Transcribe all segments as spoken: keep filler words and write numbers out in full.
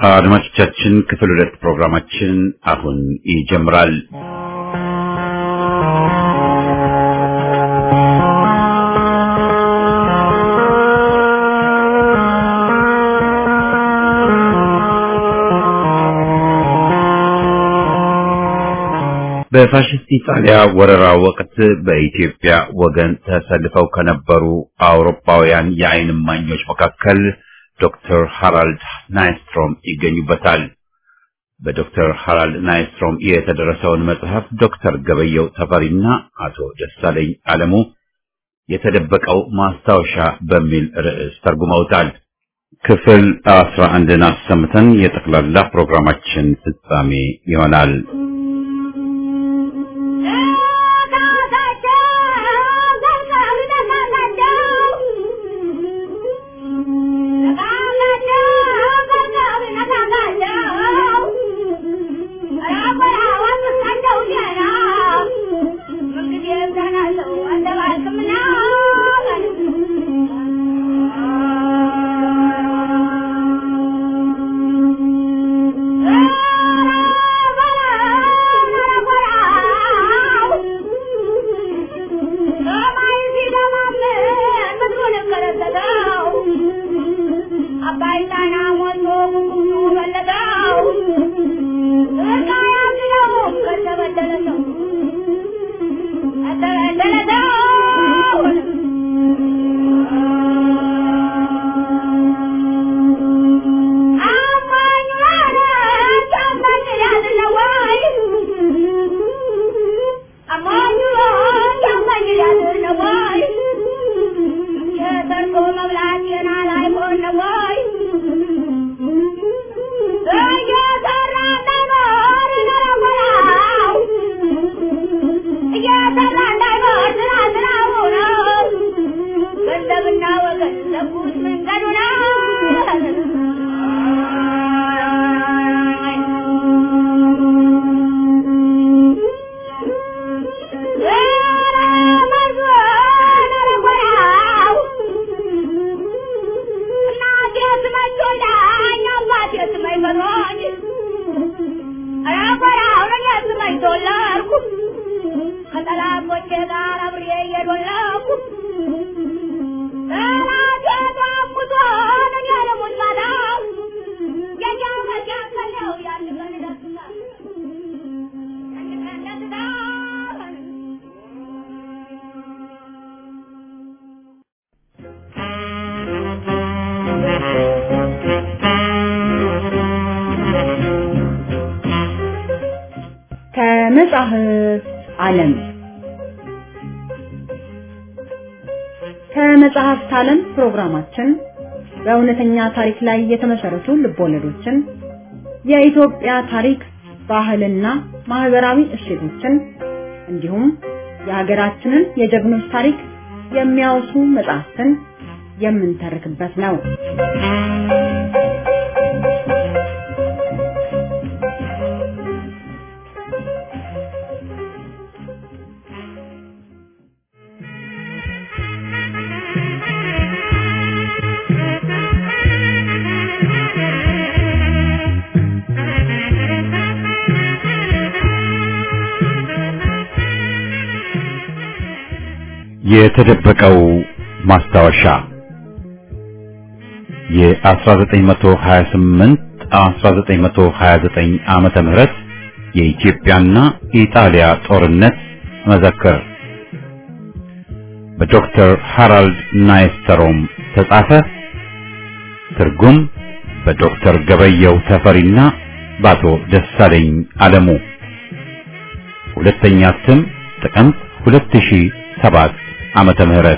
አድማጮቻችን ክፍል ሁለት ፕሮግራማችን አሁን ይጀምራል። በፋሽስት ኢጣሊያ ወረራ ወቅት በኢትዮጵያ ወገን ተሰልፈው ከነበሩ አውሮፓውያን የዓይን እማኞች መካከል ዶክተር ሃራልድ ናይስትሮም ይገኙበታል። በዶክተር ሃራልድ ናይስትሮም የተደረሰውን መጽሐፍ ዶክተር ገበየው ተፈሪና አቶ ደሳለኝ አለሙ የተደበቀው ማስታወሻ በሚል ርዕስ ተርጉመውታል። ክፍል አስራ አንድን አሰምተን የጠቅላላ ፕሮግራማችን ፍጻሜ ይሆናል። ከመጽሐፍ ዓለም ከመጽሐፍት ዓለም ፕሮግራማችን በእውነተኛ ታሪክ ላይ የተመሰረቱ ልቦለዶችን፣ የኢትዮጵያ ታሪክ፣ ባህልና ማህበራዊ እሴቶችን እንዲሁም የሀገራችንን የጀግኖች ታሪክ የሚያወሱ መጽሐፍትን የምንተርክበት ነው። የተደበቀው ማስታወሻ የ1928 1929 ዓመተ ምህረት የኢትዮጵያና ኢጣሊያ ጦርነት መዘክር በዶክተር ሃራልድ ናይስትሮም ተጻፈ። ትርጉም በዶክተር ገበየው ተፈሪና በአቶ ደሳለኝ አለሙ። ሁለተኛ እትም ጥቅምት ሁለት ሺህ ሰባት ዓመተ ምህረት።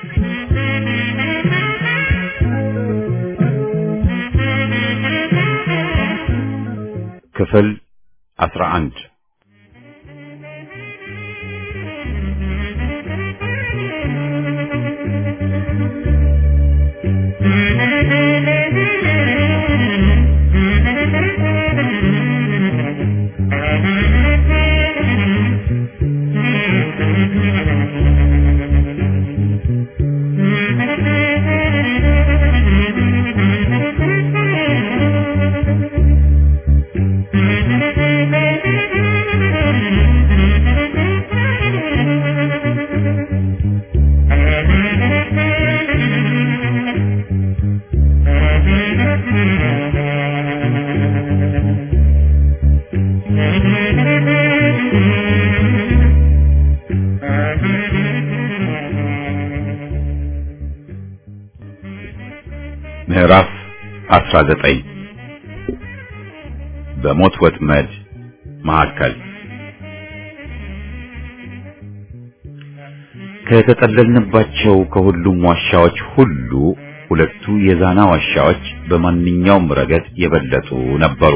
ክፍል አስራ አንድ አስራ ዘጠኝ በሞት ወጥመድ መካከል ከተጠለልንባቸው ከሁሉም ዋሻዎች ሁሉ ሁለቱ የዛና ዋሻዎች በማንኛውም ረገድ የበለጡ ነበሩ።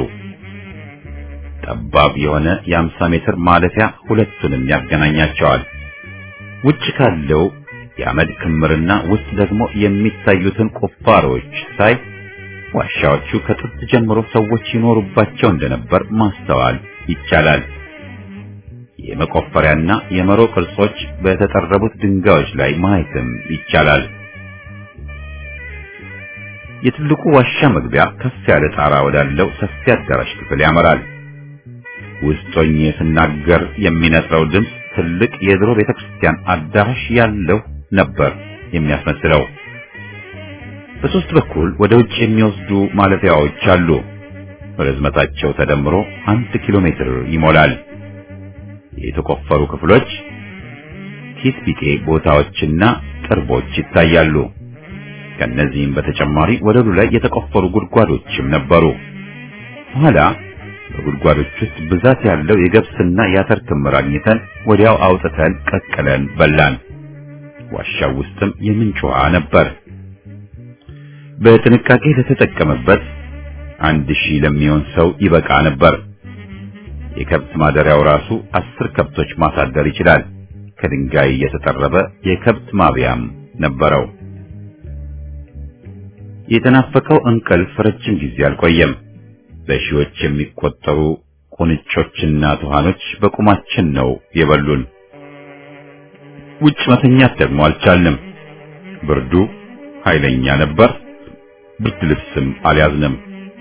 ጠባብ የሆነ የአምሳ ሜትር ማለፊያ ሁለቱንም ያገናኛቸዋል። ውጭ ካለው የአመድ ክምርና ውስጥ ደግሞ የሚታዩትን ቁፋሮች ሳይ ዋሻዎቹ ከጥንት ጀምሮ ሰዎች ይኖሩባቸው እንደነበር ማስተዋል ይቻላል። የመቆፈሪያና የመሮ ቅርጾች በተጠረቡት ድንጋዮች ላይ ማየትም ይቻላል። የትልቁ ዋሻ መግቢያ ከፍ ያለ ጣራ ወዳለው ሰፊ አዳራሽ ክፍል ያመራል። ውስጥ ሆኜ ስናገር የሚነጥረው ድምፅ ትልቅ የድሮ ቤተክርስቲያን አዳራሽ ያለው ነበር የሚያስመስለው። በሶስት በኩል ወደ ውጭ የሚወስዱ ማለፊያዎች አሉ። ርዝመታቸው ተደምሮ አንድ ኪሎ ሜትር ይሞላል። የተቆፈሩ ክፍሎች፣ ኪስ ቢጤ ቦታዎችና ጥርቦች ይታያሉ። ከነዚህም በተጨማሪ ወለሉ ላይ የተቆፈሩ ጉድጓዶችም ነበሩ። ኋላ በጉድጓዶች ውስጥ ብዛት ያለው የገብስና የአተር ክምር አግኝተን ወዲያው አውጥተን ቀቅለን በላን። ዋሻው ውስጥም የምንጭ ውሃ ነበር። በጥንቃቄ ለተጠቀመበት አንድ ሺህ ለሚሆን ሰው ይበቃ ነበር። የከብት ማደሪያው ራሱ አስር ከብቶች ማሳደር ይችላል። ከድንጋይ የተጠረበ የከብት ማብያም ነበረው። የተናፈቀው እንቅልፍ ረጅም ጊዜ አልቆየም። በሺዎች የሚቆጠሩ ቁንጮችና ትኋኖች በቁማችን ነው የበሉን። ውጭ መተኛት ደግሞ አልቻልንም። ብርዱ ኃይለኛ ነበር። ብርድ ልብስም አልያዝንም።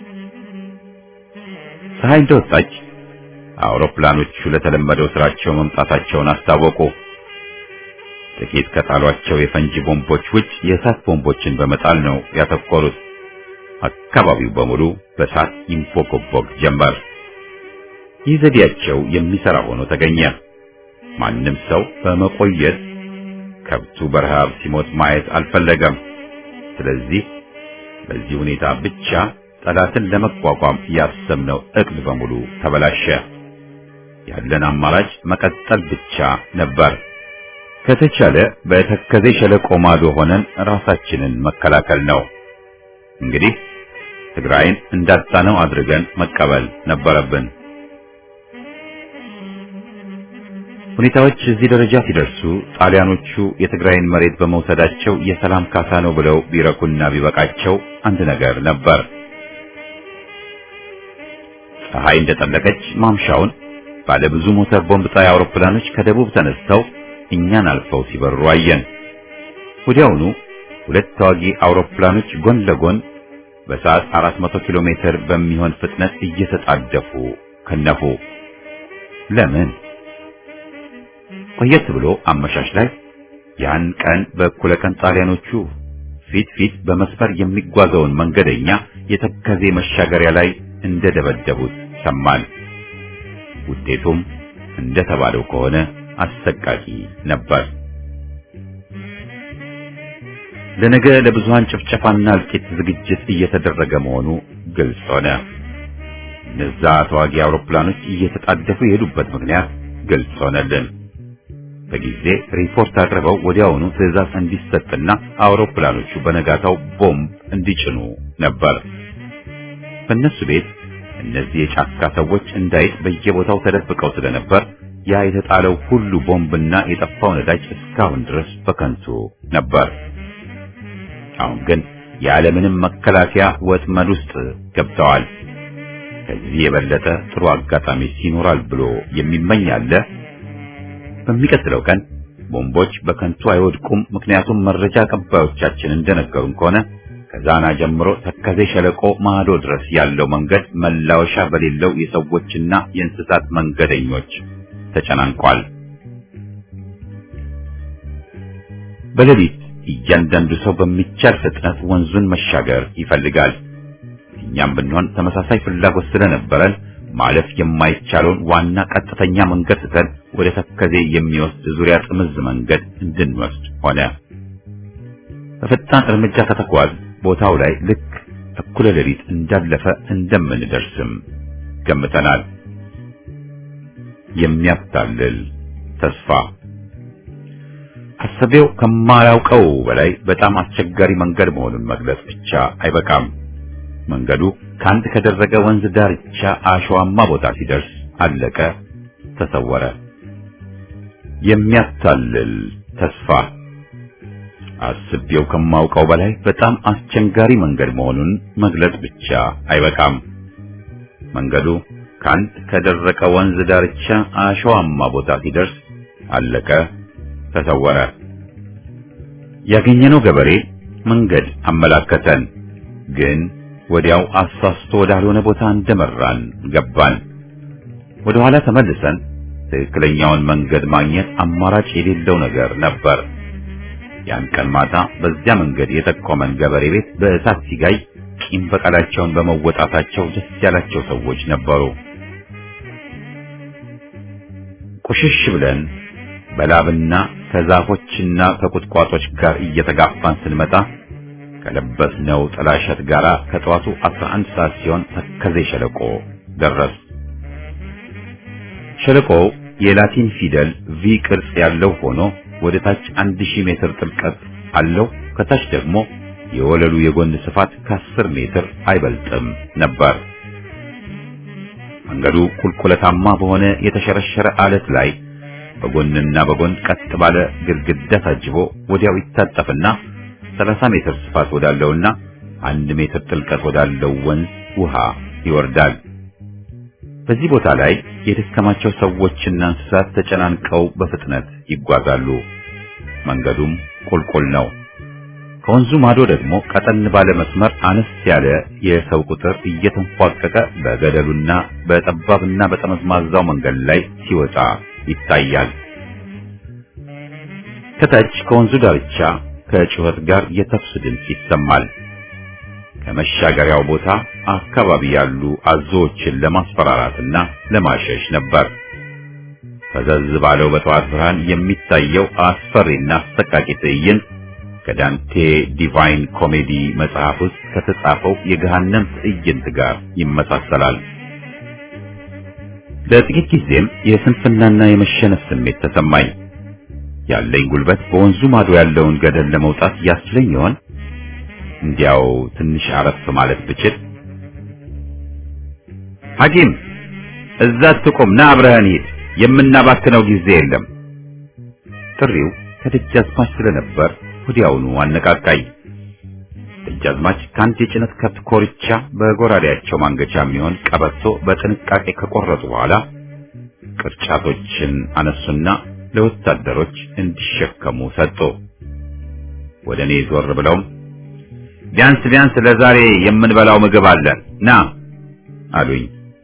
ፀሐይ እንደወጣች አውሮፕላኖቹ ለተለመደው ስራቸው መምጣታቸውን አስታወቁ። ጥቂት ከጣሏቸው የፈንጂ ቦምቦች ውጭ የእሳት ቦምቦችን በመጣል ነው ያተኮሩት። አካባቢው በሙሉ በእሳት ይንቦገቦግ ጀመር። ይህ ዘዴያቸው የሚሰራ ሆኖ ተገኘ። ማንም ሰው በመቆየት ከብቱ በረሃብ ሲሞት ማየት አልፈለገም። ስለዚህ በዚህ ሁኔታ ብቻ ጠላትን ለመቋቋም ያሰብነው እቅድ በሙሉ ተበላሸ። ያለን አማራጭ መቀጠል ብቻ ነበር። ከተቻለ በተከዜ ሸለቆ ማዶ ሆነን ራሳችንን መከላከል ነው። እንግዲህ ትግራይን እንዳጣነው አድርገን መቀበል ነበረብን። ሁኔታዎች እዚህ ደረጃ ሲደርሱ ጣሊያኖቹ የትግራይን መሬት በመውሰዳቸው የሰላም ካሳ ነው ብለው ቢረኩና ቢበቃቸው አንድ ነገር ነበር። ፀሐይ እንደጠለቀች ማምሻውን ባለ ብዙ ሞተር ቦምብ ጣይ አውሮፕላኖች ከደቡብ ተነስተው እኛን አልፈው ሲበሩ አየን። ወዲያውኑ ሁለት ተዋጊ አውሮፕላኖች ጎን ለጎን በሰዓት አራት መቶ ኪሎ ሜትር በሚሆን ፍጥነት እየተጣደፉ ከነፉ። ለምን? ቆየት ብሎ አመሻሽ ላይ ያን ቀን በእኩለ ቀን ጣሊያኖቹ ፊት ፊት በመስመር የሚጓዘውን መንገደኛ የተከዜ መሻገሪያ ላይ እንደደበደቡት ሰማን። ውጤቱም እንደተባለው ከሆነ አሰቃቂ ነበር። ለነገ ለብዙሃን ጭፍጨፋና እልቂት ዝግጅት እየተደረገ መሆኑ ግልጽ ሆነ። እነዛ ተዋጊ አውሮፕላኖች እየተጣደፉ የሄዱበት ምክንያት ግልጽ ሆነልን። በጊዜ ሪፖርት አቅርበው ወዲያውኑ ትዕዛዝ እንዲሰጥና አውሮፕላኖቹ በነጋታው ቦምብ እንዲጭኑ ነበር። በእነሱ ቤት እነዚህ የጫካ ሰዎች እንዳይጥ በየቦታው ተደብቀው ስለነበር ያ የተጣለው ሁሉ ቦምብና የጠፋው ነዳጅ እስካሁን ድረስ በከንቱ ነበር። አሁን ግን ያለምንም መከላከያ ወጥመድ ውስጥ ገብተዋል። ከዚህ የበለጠ ጥሩ አጋጣሚ ሲኖራል ብሎ የሚመኝ አለ? በሚቀጥለው ቀን ቦምቦች በከንቱ አይወድቁም። ምክንያቱም መረጃ አቀባዮቻችን እንደነገሩን ከሆነ ከዛና ጀምሮ ተከዜ ሸለቆ ማዶ ድረስ ያለው መንገድ መላወሻ በሌለው የሰዎችና የእንስሳት መንገደኞች ተጨናንቋል። በሌሊት እያንዳንዱ ሰው በሚቻል ፍጥነት ወንዙን መሻገር ይፈልጋል። እኛም ብንሆን ተመሳሳይ ፍላጎት ስለነበረን ማለፍ የማይቻለውን ዋና ቀጥተኛ መንገድ ትተን ወደ ተከዜ የሚወስድ ዙሪያ ጥምዝ መንገድ እንድንወስድ ሆነ። በፈጣን እርምጃ ከተጓዝ ቦታው ላይ ልክ እኩለ ሌሊት እንዳለፈ እንደምንደርስም ገምተናል። የሚያታልል ተስፋ አሰቤው ከማያውቀው በላይ በጣም አስቸጋሪ መንገድ መሆኑን መግለጽ ብቻ አይበቃም። መንገዱ ካንድ ከደረገ ወንዝ ዳርቻ አሸዋማ ቦታ ሲደርስ አለቀ፣ ተሰወረ። የሚያታልል ተስፋ አስቤው ከማውቀው በላይ በጣም አስቸጋሪ መንገድ መሆኑን መግለጽ ብቻ አይበቃም። መንገዱ ካንድ ከደረቀ ወንዝ ዳርቻ አሸዋማ ቦታ ሲደርስ አለቀ፣ ተሰወረ። ያገኘነው ገበሬ መንገድ አመላከተን፣ ግን ወዲያው አሳስቶ ወዳልሆነ ቦታ እንደመራን ገባን። ወደ ኋላ ተመልሰን ትክክለኛውን መንገድ ማግኘት አማራጭ የሌለው ነገር ነበር። ያን ቀን ማታ በዚያ መንገድ የጠቆመን ገበሬ ቤት በእሳት ሲጋይ ቂም በቀላቸውን በመወጣታቸው ደስ ያላቸው ሰዎች ነበሩ። ቁሽሽ ብለን በላብና ከዛፎችና ከቁጥቋጦች ጋር እየተጋፋን ስንመጣ ከለበስነው ጥላሸት ጋራ ከጠዋቱ አስራ አንድ ሰዓት ሲሆን ተከዜ ሸለቆ ደረስ። ሸለቆው የላቲን ፊደል ቪ ቅርጽ ያለው ሆኖ ወደ ታች አንድ ሺህ ሜትር ጥልቀት አለው። ከታች ደግሞ የወለሉ የጎን ስፋት ከአስር ሜትር አይበልጥም ነበር። መንገዱ ቁልቁለታማ በሆነ የተሸረሸረ አለት ላይ በጎንና በጎን ቀጥ ባለ ግድግዳ ታጅቦ ወዲያው ይታጠፍና ሰላሳ ሜትር ስፋት ወዳለውና አንድ ሜትር ጥልቀት ወዳለው ወንዝ ውሃ ይወርዳል። በዚህ ቦታ ላይ የተከማቸው ሰዎችና እንስሳት ተጨናንቀው በፍጥነት ይጓዛሉ። መንገዱም ቁልቁል ነው። ከወንዙ ማዶ ደግሞ ቀጠን ባለ መስመር አነስ ያለ የሰው ቁጥር እየተንፏቀቀ በገደሉና በጠባብና በጠመዝማዛው መንገድ ላይ ሲወጣ ይታያል። ከታች ከወንዙ ዳርቻ ከጩኸት ጋር የተኩስ ድምፅ ይሰማል። ከመሻገሪያው ቦታ አካባቢ ያሉ አዞዎችን ለማስፈራራትና ለማሸሽ ነበር። ፈዘዝ ባለው በጠዋት ብርሃን የሚታየው አስፈሪና አሰቃቂ ትዕይንት ከዳንቴ ዲቫይን ኮሜዲ መጽሐፍ ውስጥ ከተጻፈው የገሃነም ትዕይንት ጋር ይመሳሰላል። ለጥቂት ጊዜም የስንፍናና የመሸነፍ ስሜት ተሰማኝ። ያለኝ ጉልበት በወንዙ ማዶ ያለውን ገደል ለመውጣት ያስችለኝ ይሆን? እንዲያው ትንሽ አረፍ ማለት ብችል። ሐኪም እዛ ትቆም፣ ና አብረህን ሂድ፣ የምናባክነው ጊዜ የለም። ጥሪው ከደጃዝማች ስለነበር ወዲያውኑ አነቃቃኝ። ደጃዝማች ከአንድ የጭነት ከብት ኮርቻ በጎራዴያቸው ማንገቻ የሚሆን ቀበቶ በጥንቃቄ ከቆረጡ በኋላ ቅርጫቶችን አነሱና ለወታደሮች እንዲሸከሙ ሰጡ። ወደ እኔ ዞር ብለውም ቢያንስ ቢያንስ ለዛሬ የምንበላው ምግብ አለን ና አሉኝ።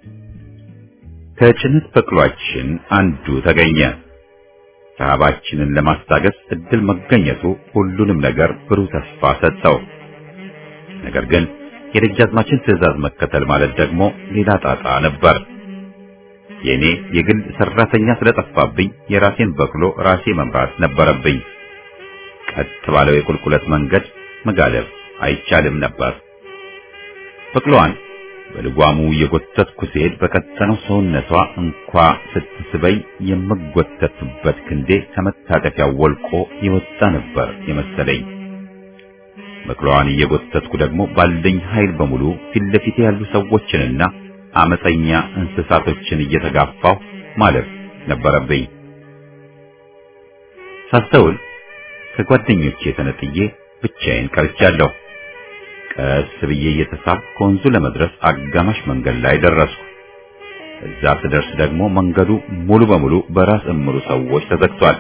ከጭነት በቅሏችን አንዱ ተገኘ። ረሃባችንን ለማስታገስ እድል መገኘቱ ሁሉንም ነገር ብሩህ ተስፋ ሰጠው። ነገር ግን የደጃዝማችን ትዕዛዝ መከተል ማለት ደግሞ ሌላ ጣጣ ነበር። የኔ የግል ሰራተኛ ስለጠፋብኝ የራሴን በቅሎ ራሴ መምራት ነበረብኝ። ቀጥ ባለው የቁልቁለት መንገድ መጋለብ አይቻልም ነበር። በቅሎዋን በልጓሙ የጎተትኩ ሲሄድ በቀጠነው ሰውነቷ እንኳ ስትስበኝ የምጎተትበት ክንዴ ከመታጠፊያው ወልቆ ይወጣ ነበር የመሰለኝ። በቅሎዋን እየጎተትኩ ደግሞ ባለኝ ኃይል በሙሉ ፊት ለፊቴ ያሉ ሰዎችንና አመፀኛ እንስሳቶችን እየተጋፋው ማለፍ ነበረብኝ። ሳስተውል ከጓደኞቼ ተነጥዬ ብቻዬን ቀርቻለሁ። ቀስ ብዬ እየተሳብኩ ከወንዙ ለመድረስ አጋማሽ መንገድ ላይ ደረስኩ። እዛ ስደርስ ደግሞ መንገዱ ሙሉ በሙሉ በራስ እምሩ ሰዎች ተዘግቷል።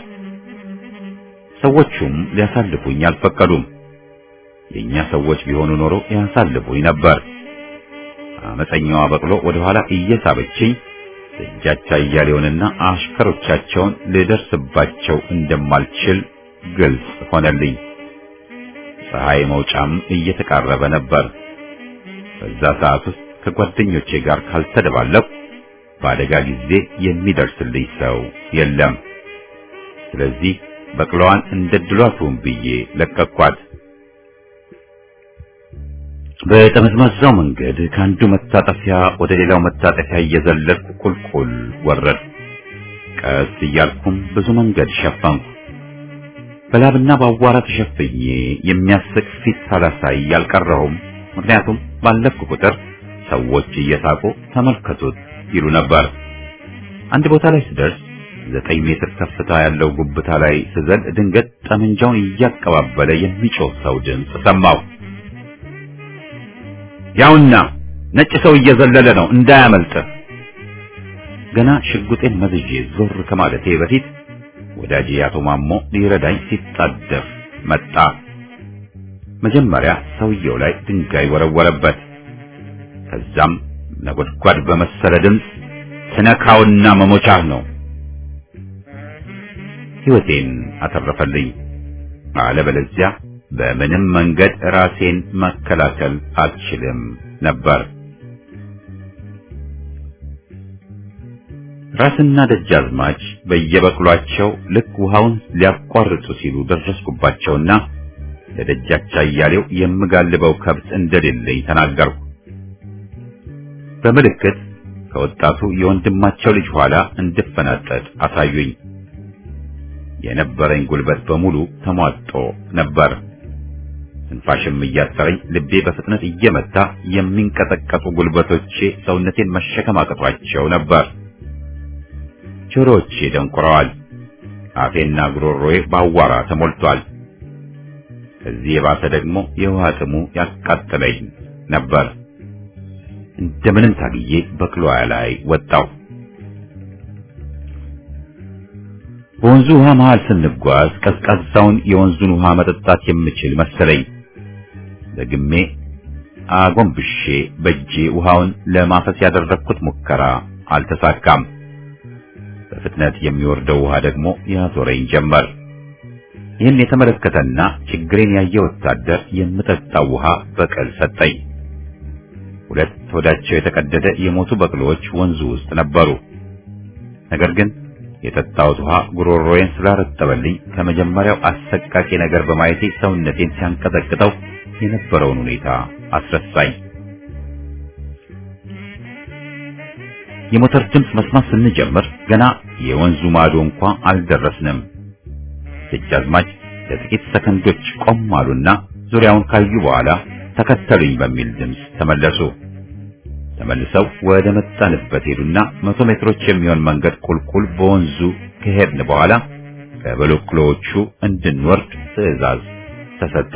ሰዎቹም ሊያሳልፉኝ አልፈቀዱም። የኛ ሰዎች ቢሆኑ ኖሮ ያሳልፉኝ ነበር። አመፀኛዋ በቅሎ ወደ ኋላ እየሳበችኝ ደጃቻ እያሌውንና አሽከሮቻቸውን ልደርስባቸው እንደማልችል ግልጽ ሆነልኝ። ፀሐይ መውጫም እየተቃረበ ነበር። በዛ ሰዓት ውስጥ ከጓደኞቼ ጋር ካልተደባለቁ በአደጋ ጊዜ የሚደርስልኝ ሰው የለም። ስለዚህ በቅሎዋን እንደ ድሏቱን ብዬ ለቀኳት። በጠመዝማዛው መንገድ ከአንዱ መታጠፊያ ወደ ሌላው መታጠፊያ እየዘለልኩ ቁልቁል ወረድ። ቀስ እያልኩም ብዙ መንገድ ሸፈንኩ። በላብና በአቧራ ተሸፍኜ የሚያስቅ ፊት ሳላሳይ ያልቀረሁም። ምክንያቱም ባለፍኩ ቁጥር ሰዎች እየሳቁ ተመልከቱት ይሉ ነበር። አንድ ቦታ ላይ ስደርስ ዘጠኝ ሜትር ከፍታ ያለው ጉብታ ላይ ስዘል ድንገት ጠመንጃውን እያቀባበለ የሚጮህ ሰው ድምፅ ሰማሁ። ያውና ነጭ ሰው እየዘለለ ነው እንዳያመልጥ። ገና ሽጉጤን መዝዤ ዞር ከማለቴ በፊት ወዳጄ አቶ ማሞ ሊረዳኝ ሲጣደፍ መጣ። መጀመሪያ ሰውየው ላይ ድንጋይ ወረወረበት። ከዛም ነጎድጓድ በመሰለ ድምፅ ትነካውና መሞቻህ ነው ሕይወቴን አተረፈልኝ። አለበለዚያ በምንም መንገድ ራሴን መከላከል አልችልም ነበር። ራስና ደጃዝማች በየበቅሏቸው ልክ ውሃውን ሊያቋርጡ ሲሉ ደረስኩባቸውና ለደጃቻ እያሌው የምጋልበው ከብት እንደሌለኝ ተናገርኩ። በምልክት ከወጣቱ የወንድማቸው ልጅ ኋላ እንድፈናጠጥ አሳዩኝ። የነበረኝ ጉልበት በሙሉ ተሟጦ ነበር። ትንፋሽም እያሰረኝ ልቤ በፍጥነት እየመታ የሚንቀጠቀጡ ጉልበቶቼ ሰውነቴን መሸከም አቅቷቸው ነበር። ጆሮቼ ደንቁረዋል። አፌና ጉሮሮዬ ባዋራ ተሞልቷል። ከዚህ የባሰ ደግሞ የውሃ ጥሙ ያቃጠለኝ ነበር። እንደምንም ታግዬ በቅሎያ ላይ ወጣሁ። በወንዙ ውሃ መሃል ስንጓዝ ቀዝቃዛውን የወንዙን ውሃ መጠጣት የምችል መሰለኝ። ደግሜ አጎንብሼ በእጄ ውሃውን ለማፈስ ያደረግኩት ሙከራ አልተሳካም። በፍጥነት የሚወርደው ውሃ ደግሞ ያዞረኝ ጀመር። ይህን የተመለከተና ችግሬን ያየ ወታደር የምጠጣው ውሃ በቀል ሰጠኝ። ሁለት ሆዳቸው የተቀደደ የሞቱ በቅሎች ወንዙ ውስጥ ነበሩ። ነገር ግን የጠጣሁት ውሃ ጉሮሮዬን ስላረጠበልኝ ከመጀመሪያው አሰቃቂ ነገር በማየቴ ሰውነቴን ሲያንቀጠቅጠው የነበረውን ሁኔታ አስረሳኝ። የሞተር ድምፅ መስማት ስንጀምር ገና የወንዙ ማዶ እንኳን አልደረስንም። ደጃዝማች ለጥቂት ሰከንዶች ቆም አሉና ዙሪያውን ካዩ በኋላ ተከተሉኝ በሚል ድምፅ ተመለሱ። ተመልሰው ወደ መጣንበት ሄዱና መቶ ሜትሮች የሚሆን መንገድ ቁልቁል በወንዙ ከሄድን በኋላ ከበሎክሎቹ እንድንወርድ ትዕዛዝ ተሰጠ።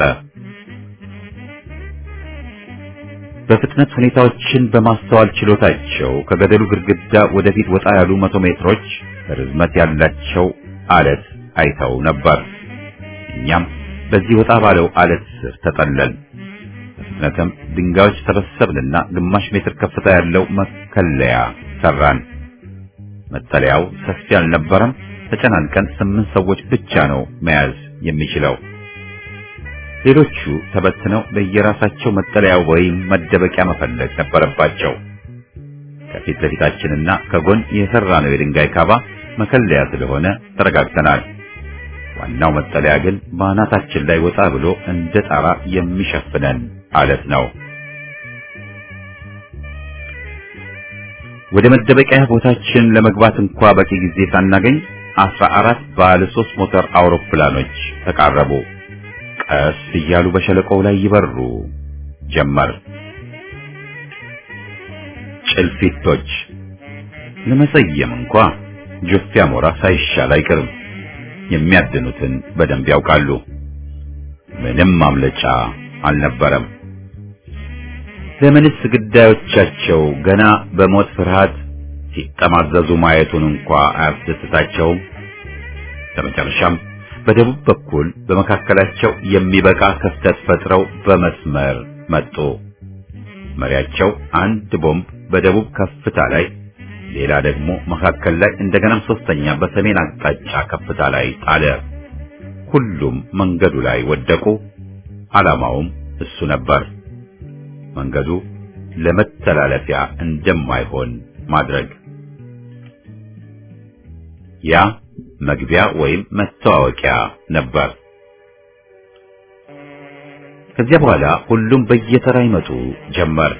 በፍጥነት ሁኔታዎችን በማስተዋል ችሎታቸው ከገደሉ ግድግዳ ወደፊት ወጣ ያሉ መቶ ሜትሮች ርዝመት ያላቸው አለት አይተው ነበር። እኛም በዚህ ወጣ ባለው አለት ስር ተጠለልን። በፍጥነትም ድንጋዮች ተሰበሰብንና ግማሽ ሜትር ከፍታ ያለው መከለያ ሰራን። መጠለያው ሰፊ አልነበረም። ተጨናንቀን ስምንት ሰዎች ብቻ ነው መያዝ የሚችለው። ሌሎቹ ተበትነው በየራሳቸው መጠለያ ወይም መደበቂያ መፈለግ ነበረባቸው። ከፊት ለፊታችንና ከጎን የሰራነው የድንጋይ ካባ መከለያ ስለሆነ ተረጋግተናል። ዋናው መጠለያ ግን በአናታችን ላይ ወጣ ብሎ እንደ ጣራ የሚሸፍነን አለት ነው። ወደ መደበቂያ ቦታችን ለመግባት እንኳን በቂ ጊዜ ሳናገኝ አስራ አራት ባለ ሶስት ሞተር አውሮፕላኖች ተቃረቡ። ቀስ እያሉ በሸለቆው ላይ ይበሩ ጀመር። ጭልፊቶች ለመሰየም እንኳን ጆፌ አሞራ ሳይሻል አይቀርም። የሚያድኑትን በደንብ ያውቃሉ። ምንም ማምለጫ አልነበረም። ለምንስ ግዳዮቻቸው ገና በሞት ፍርሃት ሲጠማዘዙ ማየቱን እንኳን አያስደስታቸውም። በመጨረሻም በደቡብ በኩል በመካከላቸው የሚበቃ ክፍተት ፈጥረው በመስመር መጡ። መሪያቸው አንድ ቦምብ በደቡብ ከፍታ ላይ፣ ሌላ ደግሞ መካከል ላይ፣ እንደገናም ሶስተኛ በሰሜን አቅጣጫ ከፍታ ላይ ጣለ። ሁሉም መንገዱ ላይ ወደቁ። ዓላማውም እሱ ነበር፣ መንገዱ ለመተላለፊያ እንደማይሆን ማድረግ። ያ መግቢያ ወይም መተዋወቂያ ነበር። ከዚያ በኋላ ሁሉም በየተራ ይመጡ ጀመር።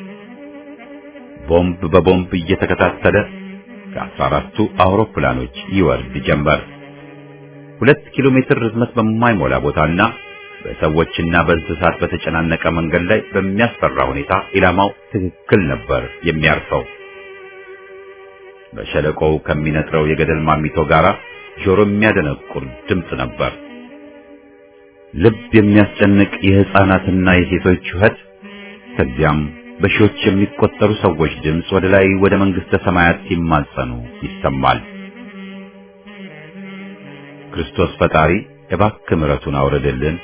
ቦምብ በቦምብ እየተከታተለ ከአስራ አራቱ አውሮፕላኖች ይወርድ ጀመር። ሁለት ኪሎ ሜትር ርዝመት በማይሞላ ቦታና በሰዎችና በእንስሳት በተጨናነቀ መንገድ ላይ በሚያስፈራ ሁኔታ ኢላማው ትክክል ነበር የሚያርፈው። በሸለቆው ከሚነጥረው የገደል ማሚቶ ጋራ ጆሮ የሚያደነቁር ድምፅ ነበር። ልብ የሚያስጨንቅ የሕፃናትና የሴቶች ጩኸት፣ ከዚያም በሺዎች የሚቆጠሩ ሰዎች ድምፅ ወደ ላይ ወደ መንግሥተ ሰማያት ሲማጸኑ ይሰማል። ክርስቶስ ፈጣሪ እባክህ ምሕረቱን አውርድልን።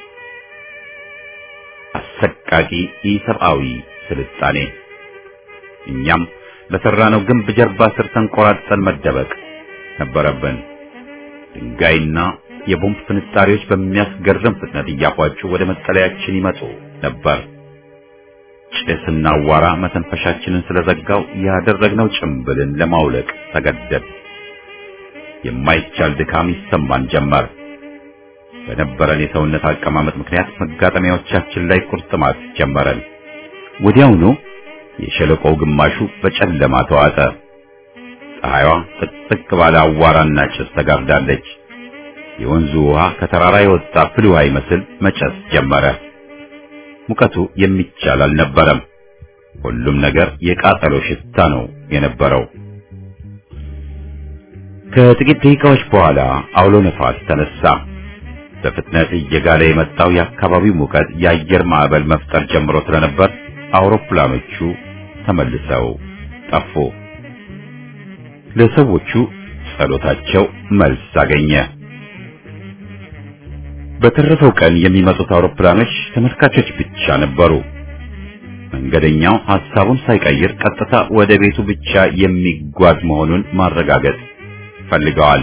አሰቃቂ ኢሰብአዊ ስልጣኔ። እኛም በሰራነው ግንብ ጀርባ ስር ተንቆራጠን መደበቅ ነበረብን። ድንጋይና የቦምብ ፍንጣሪዎች በሚያስገርም ፍጥነት እያፏጩ ወደ መጠለያችን ይመጡ ነበር። ጭስና አዋራ መተንፈሻችንን ስለዘጋው ያደረግነው ጭምብልን ለማውለቅ ተገደድ። የማይቻል ድካም ይሰማን ጀመር። በነበረን የሰውነት አቀማመጥ ምክንያት መጋጠሚያዎቻችን ላይ ቁርጥማት ጀመረን። ወዲያውኑ የሸለቆው ግማሹ በጨለማ ተዋጠ። ፀሐይዋ ጥቅጥቅ ባለ አዋራና ጭስ ተጋርዳለች። የወንዙ ውሃ ከተራራ የወጣ ፍል ውሃ ይመስል መጨስ ጀመረ። ሙቀቱ የሚቻል አልነበረም። ሁሉም ነገር የቃጠሎ ሽታ ነው የነበረው። ከጥቂት ደቂቃዎች በኋላ አውሎ ነፋስ ተነሳ። በፍጥነት እየጋለ የመጣው የአካባቢው ሙቀት የአየር ማዕበል መፍጠር ጀምሮ ስለነበር አውሮፕላኖቹ ተመልሰው ጠፉ። ለሰዎቹ ጸሎታቸው መልስ አገኘ። በተረፈው ቀን የሚመጡት አውሮፕላኖች ተመልካቾች ብቻ ነበሩ። መንገደኛው ሐሳቡን ሳይቀይር ቀጥታ ወደ ቤቱ ብቻ የሚጓዝ መሆኑን ማረጋገጥ ፈልገዋል።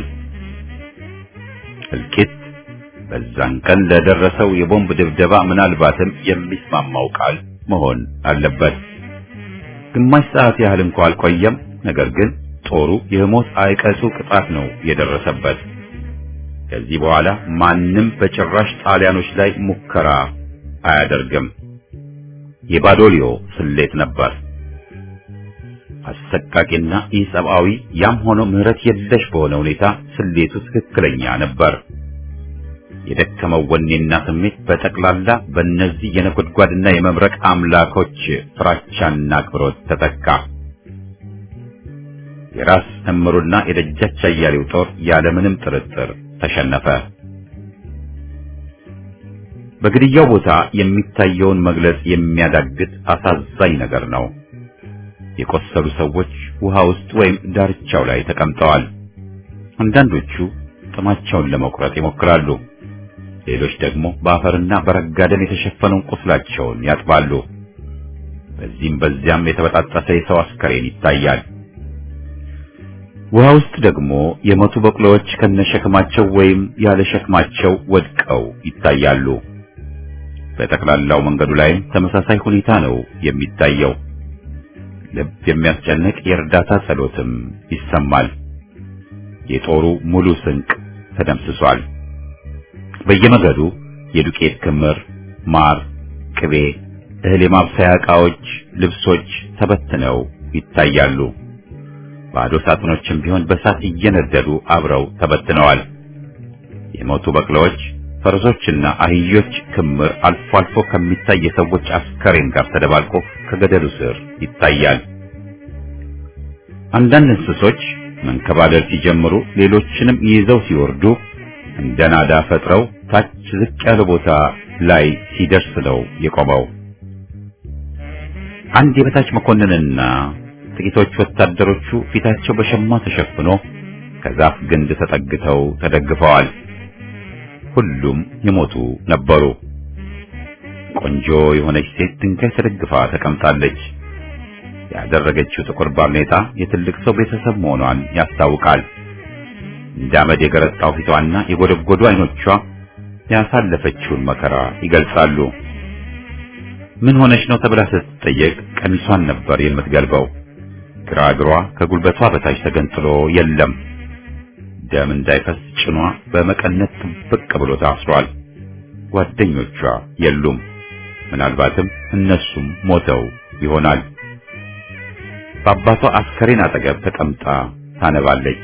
እልቂት በዛን ቀን ለደረሰው የቦምብ ድብደባ ምናልባትም የሚስማማው ቃል መሆን አለበት። ግማሽ ሰዓት ያህል እንኳን አልቆየም። ነገር ግን ጦሩ የሞት አይቀጡ ቅጣት ነው የደረሰበት። ከዚህ በኋላ ማንም በጭራሽ ጣሊያኖች ላይ ሙከራ አያደርግም። የባዶሊዮ ስሌት ነበር። አሰቃቂና ኢሰብአዊ፣ ያም ሆኖ ምህረት የለሽ በሆነ ሁኔታ ስሌቱ ትክክለኛ ነበር። የደከመው ወኔና ስሜት በጠቅላላ በእነዚህ የነጎድጓድና የመብረቅ አምላኮች ፍራቻና አክብሮት ተተካ። የራስ እምሩና የደጃች አያሌው ጦር ያለምንም ጥርጥር ተሸነፈ። በግድያው ቦታ የሚታየውን መግለጽ የሚያዳግት አሳዛኝ ነገር ነው። የቆሰሉ ሰዎች ውሃ ውስጥ ወይም ዳርቻው ላይ ተቀምጠዋል። አንዳንዶቹ ጥማቸውን ለመቁረጥ ይሞክራሉ። ሌሎች ደግሞ በአፈርና በረጋ ደም የተሸፈነውን ቁስላቸውን ያጥባሉ። በዚህም በዚያም የተበጣጠሰ የሰው አስከሬን ይታያል። ውሃ ውስጥ ደግሞ የሞቱ በቅሎዎች ከነሸክማቸው ወይም ያለ ሸክማቸው ወድቀው ይታያሉ። በጠቅላላው መንገዱ ላይም ተመሳሳይ ሁኔታ ነው የሚታየው። ልብ የሚያስጨንቅ የእርዳታ ጸሎትም ይሰማል። የጦሩ ሙሉ ስንቅ ተደምስሷል። በየመንገዱ የዱቄት ክምር፣ ማር፣ ቅቤ፣ እህል የማብሰያ ዕቃዎች፣ ልብሶች ተበትነው ይታያሉ። ባዶ ሳጥኖችም ቢሆን በሳት እየነደዱ አብረው ተበትነዋል። የሞቱ በቅሎዎች፣ ፈረሶችና አህዮች ክምር አልፎ አልፎ ከሚታይ የሰዎች አስከሬን ጋር ተደባልቆ ከገደሉ ስር ይታያል። አንዳንድ እንስሶች መንከባለል ሲጀምሩ ሌሎችንም ይዘው ሲወርዱ እንደ ናዳ ፈጥረው ታች ዝቅ ያለ ቦታ ላይ ሲደርስ ነው የቆመው። አንድ የበታች መኮንንና ጥቂቶች ወታደሮቹ ፊታቸው በሸማ ተሸፍኖ ከዛፍ ግንድ ተጠግተው ተደግፈዋል። ሁሉም የሞቱ ነበሩ። ቆንጆ የሆነች ሴት ድንጋይ ተደግፋ ተቀምጣለች። ያደረገችው ጥቁር ባርኔጣ የትልቅ ሰው ቤተሰብ መሆኗን ያስታውቃል። እንዳመድ የገረጣው ፊቷና የጎደጎዱ አይኖቿ ያሳለፈችውን መከራ ይገልጻሉ። ምን ሆነች ነው ተብላ ስትጠየቅ ቀሚሷን ነበር የምትገልበው። ግራ እግሯ ከጉልበቷ በታች ተገንጥሎ የለም። ደም እንዳይፈስ ጭኗ በመቀነት ጥብቅ ብሎ ታስሯል። ጓደኞቿ የሉም። ምናልባትም እነሱም ሞተው ይሆናል። በአባቷ አስከሬን አጠገብ ተቀምጣ ታነባለች።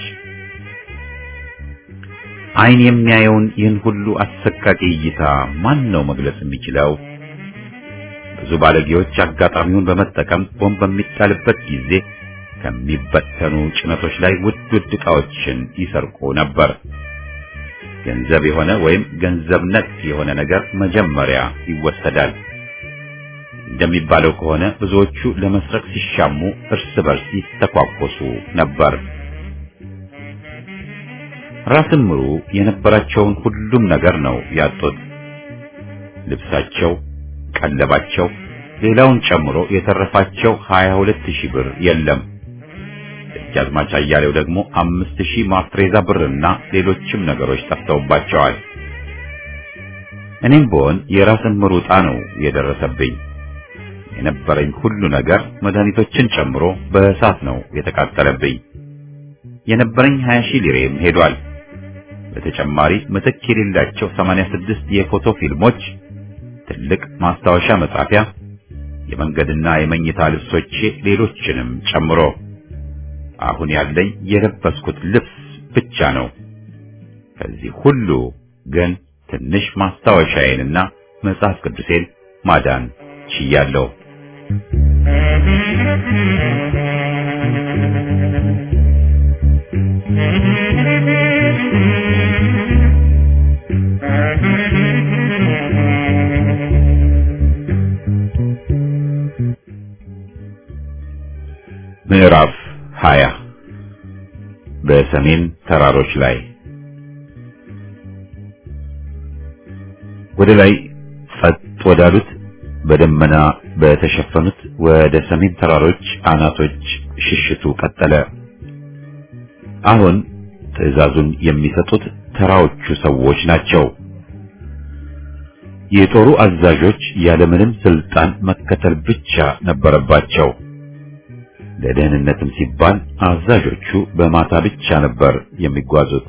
ዓይን የሚያየውን ይህን ሁሉ አሰቃቂ እይታ ማን ነው መግለጽ የሚችለው? ብዙ ባለጌዎች አጋጣሚውን በመጠቀም ቦምብ በሚጣልበት ጊዜ ከሚበተኑ ጭነቶች ላይ ውድ ውድ ዕቃዎችን ይሰርቁ ነበር። ገንዘብ የሆነ ወይም ገንዘብ ነክ የሆነ ነገር መጀመሪያ ይወሰዳል። እንደሚባለው ከሆነ ብዙዎቹ ለመስረቅ ሲሻሙ እርስ በርስ ይተኳኮሱ ነበር። ራስ ምሩ የነበራቸውን ሁሉም ነገር ነው ያጡት። ልብሳቸው፣ ቀለባቸው፣ ሌላውን ጨምሮ የተረፋቸው ሀያ ሁለት ሺህ ብር የለም። ደጃዝማች አያሌው ደግሞ አምስት ሺህ ማፍሬዛ ብርና ሌሎችም ነገሮች ጠፍተውባቸዋል። እኔም ብሆን የራስ ምሩ ዕጣ ነው የደረሰብኝ። የነበረኝ ሁሉ ነገር መድኃኒቶችን ጨምሮ በእሳት ነው የተቃጠለብኝ። የነበረኝ ሀያ ሺህ ሊሬም ሄዷል። በተጨማሪ ምትክ የሌላቸው ሰማንያ ስድስት የፎቶ ፊልሞች፣ ትልቅ ማስታወሻ መጻፊያ፣ የመንገድና የመኝታ ልብሶቼ፣ ሌሎችንም ጨምሮ አሁን ያለኝ የለበስኩት ልብስ ብቻ ነው። ከዚህ ሁሉ ግን ትንሽ ማስታወሻዬንና መጽሐፍ ቅዱሴን ማዳን ችያለሁ። ምዕራፍ ሀያ በሰሜን ተራሮች ላይ። ወደ ላይ ጸጥ ወዳሉት በደመና በተሸፈኑት ወደ ሰሜን ተራሮች አናቶች ሽሽቱ ቀጠለ። አሁን ትዕዛዙን የሚሰጡት ተራዎቹ ሰዎች ናቸው። የጦሩ አዛዦች ያለምንም ስልጣን መከተል ብቻ ነበረባቸው። ለደህንነትም ሲባል አዛዦቹ በማታ ብቻ ነበር የሚጓዙት።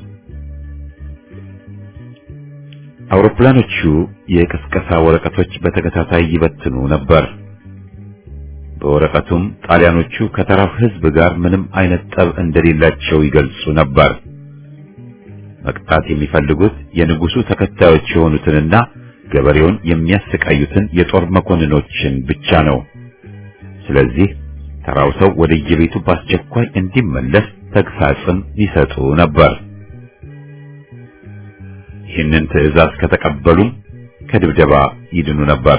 አውሮፕላኖቹ የቅስቀሳ ወረቀቶች በተከታታይ ይበትኑ ነበር። በወረቀቱም ጣሊያኖቹ ከተራው ሕዝብ ጋር ምንም አይነት ጠብ እንደሌላቸው ይገልጹ ነበር። መቅጣት የሚፈልጉት የንጉሱ ተከታዮች የሆኑትንና ገበሬውን የሚያሰቃዩትን የጦር መኮንኖችን ብቻ ነው። ስለዚህ ተራው ሰው ወደ የቤቱ በአስቸኳይ እንዲመለስ ተግሳጽም ይሰጡ ነበር። ይህንን ትዕዛዝ ከተቀበሉም ከድብደባ ይድኑ ነበር።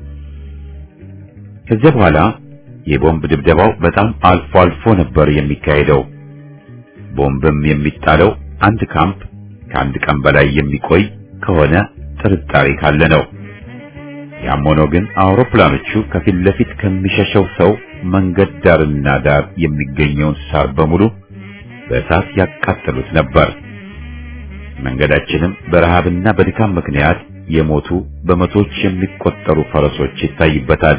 ከዚያ በኋላ የቦምብ ድብደባው በጣም አልፎ አልፎ ነበር የሚካሄደው። ቦምብም የሚጣለው አንድ ካምፕ ከአንድ ቀን በላይ የሚቆይ ከሆነ ጥርጣሬ ካለ ነው። ያም ሆኖ ግን አውሮፕላኖቹ ከፊት ለፊት ከሚሸሸው ሰው መንገድ ዳርና ዳር የሚገኘውን ሳር በሙሉ በእሳት ያቃጥሉት ነበር። መንገዳችንም በረሃብና በድካም ምክንያት የሞቱ በመቶዎች የሚቆጠሩ ፈረሶች ይታይበታል።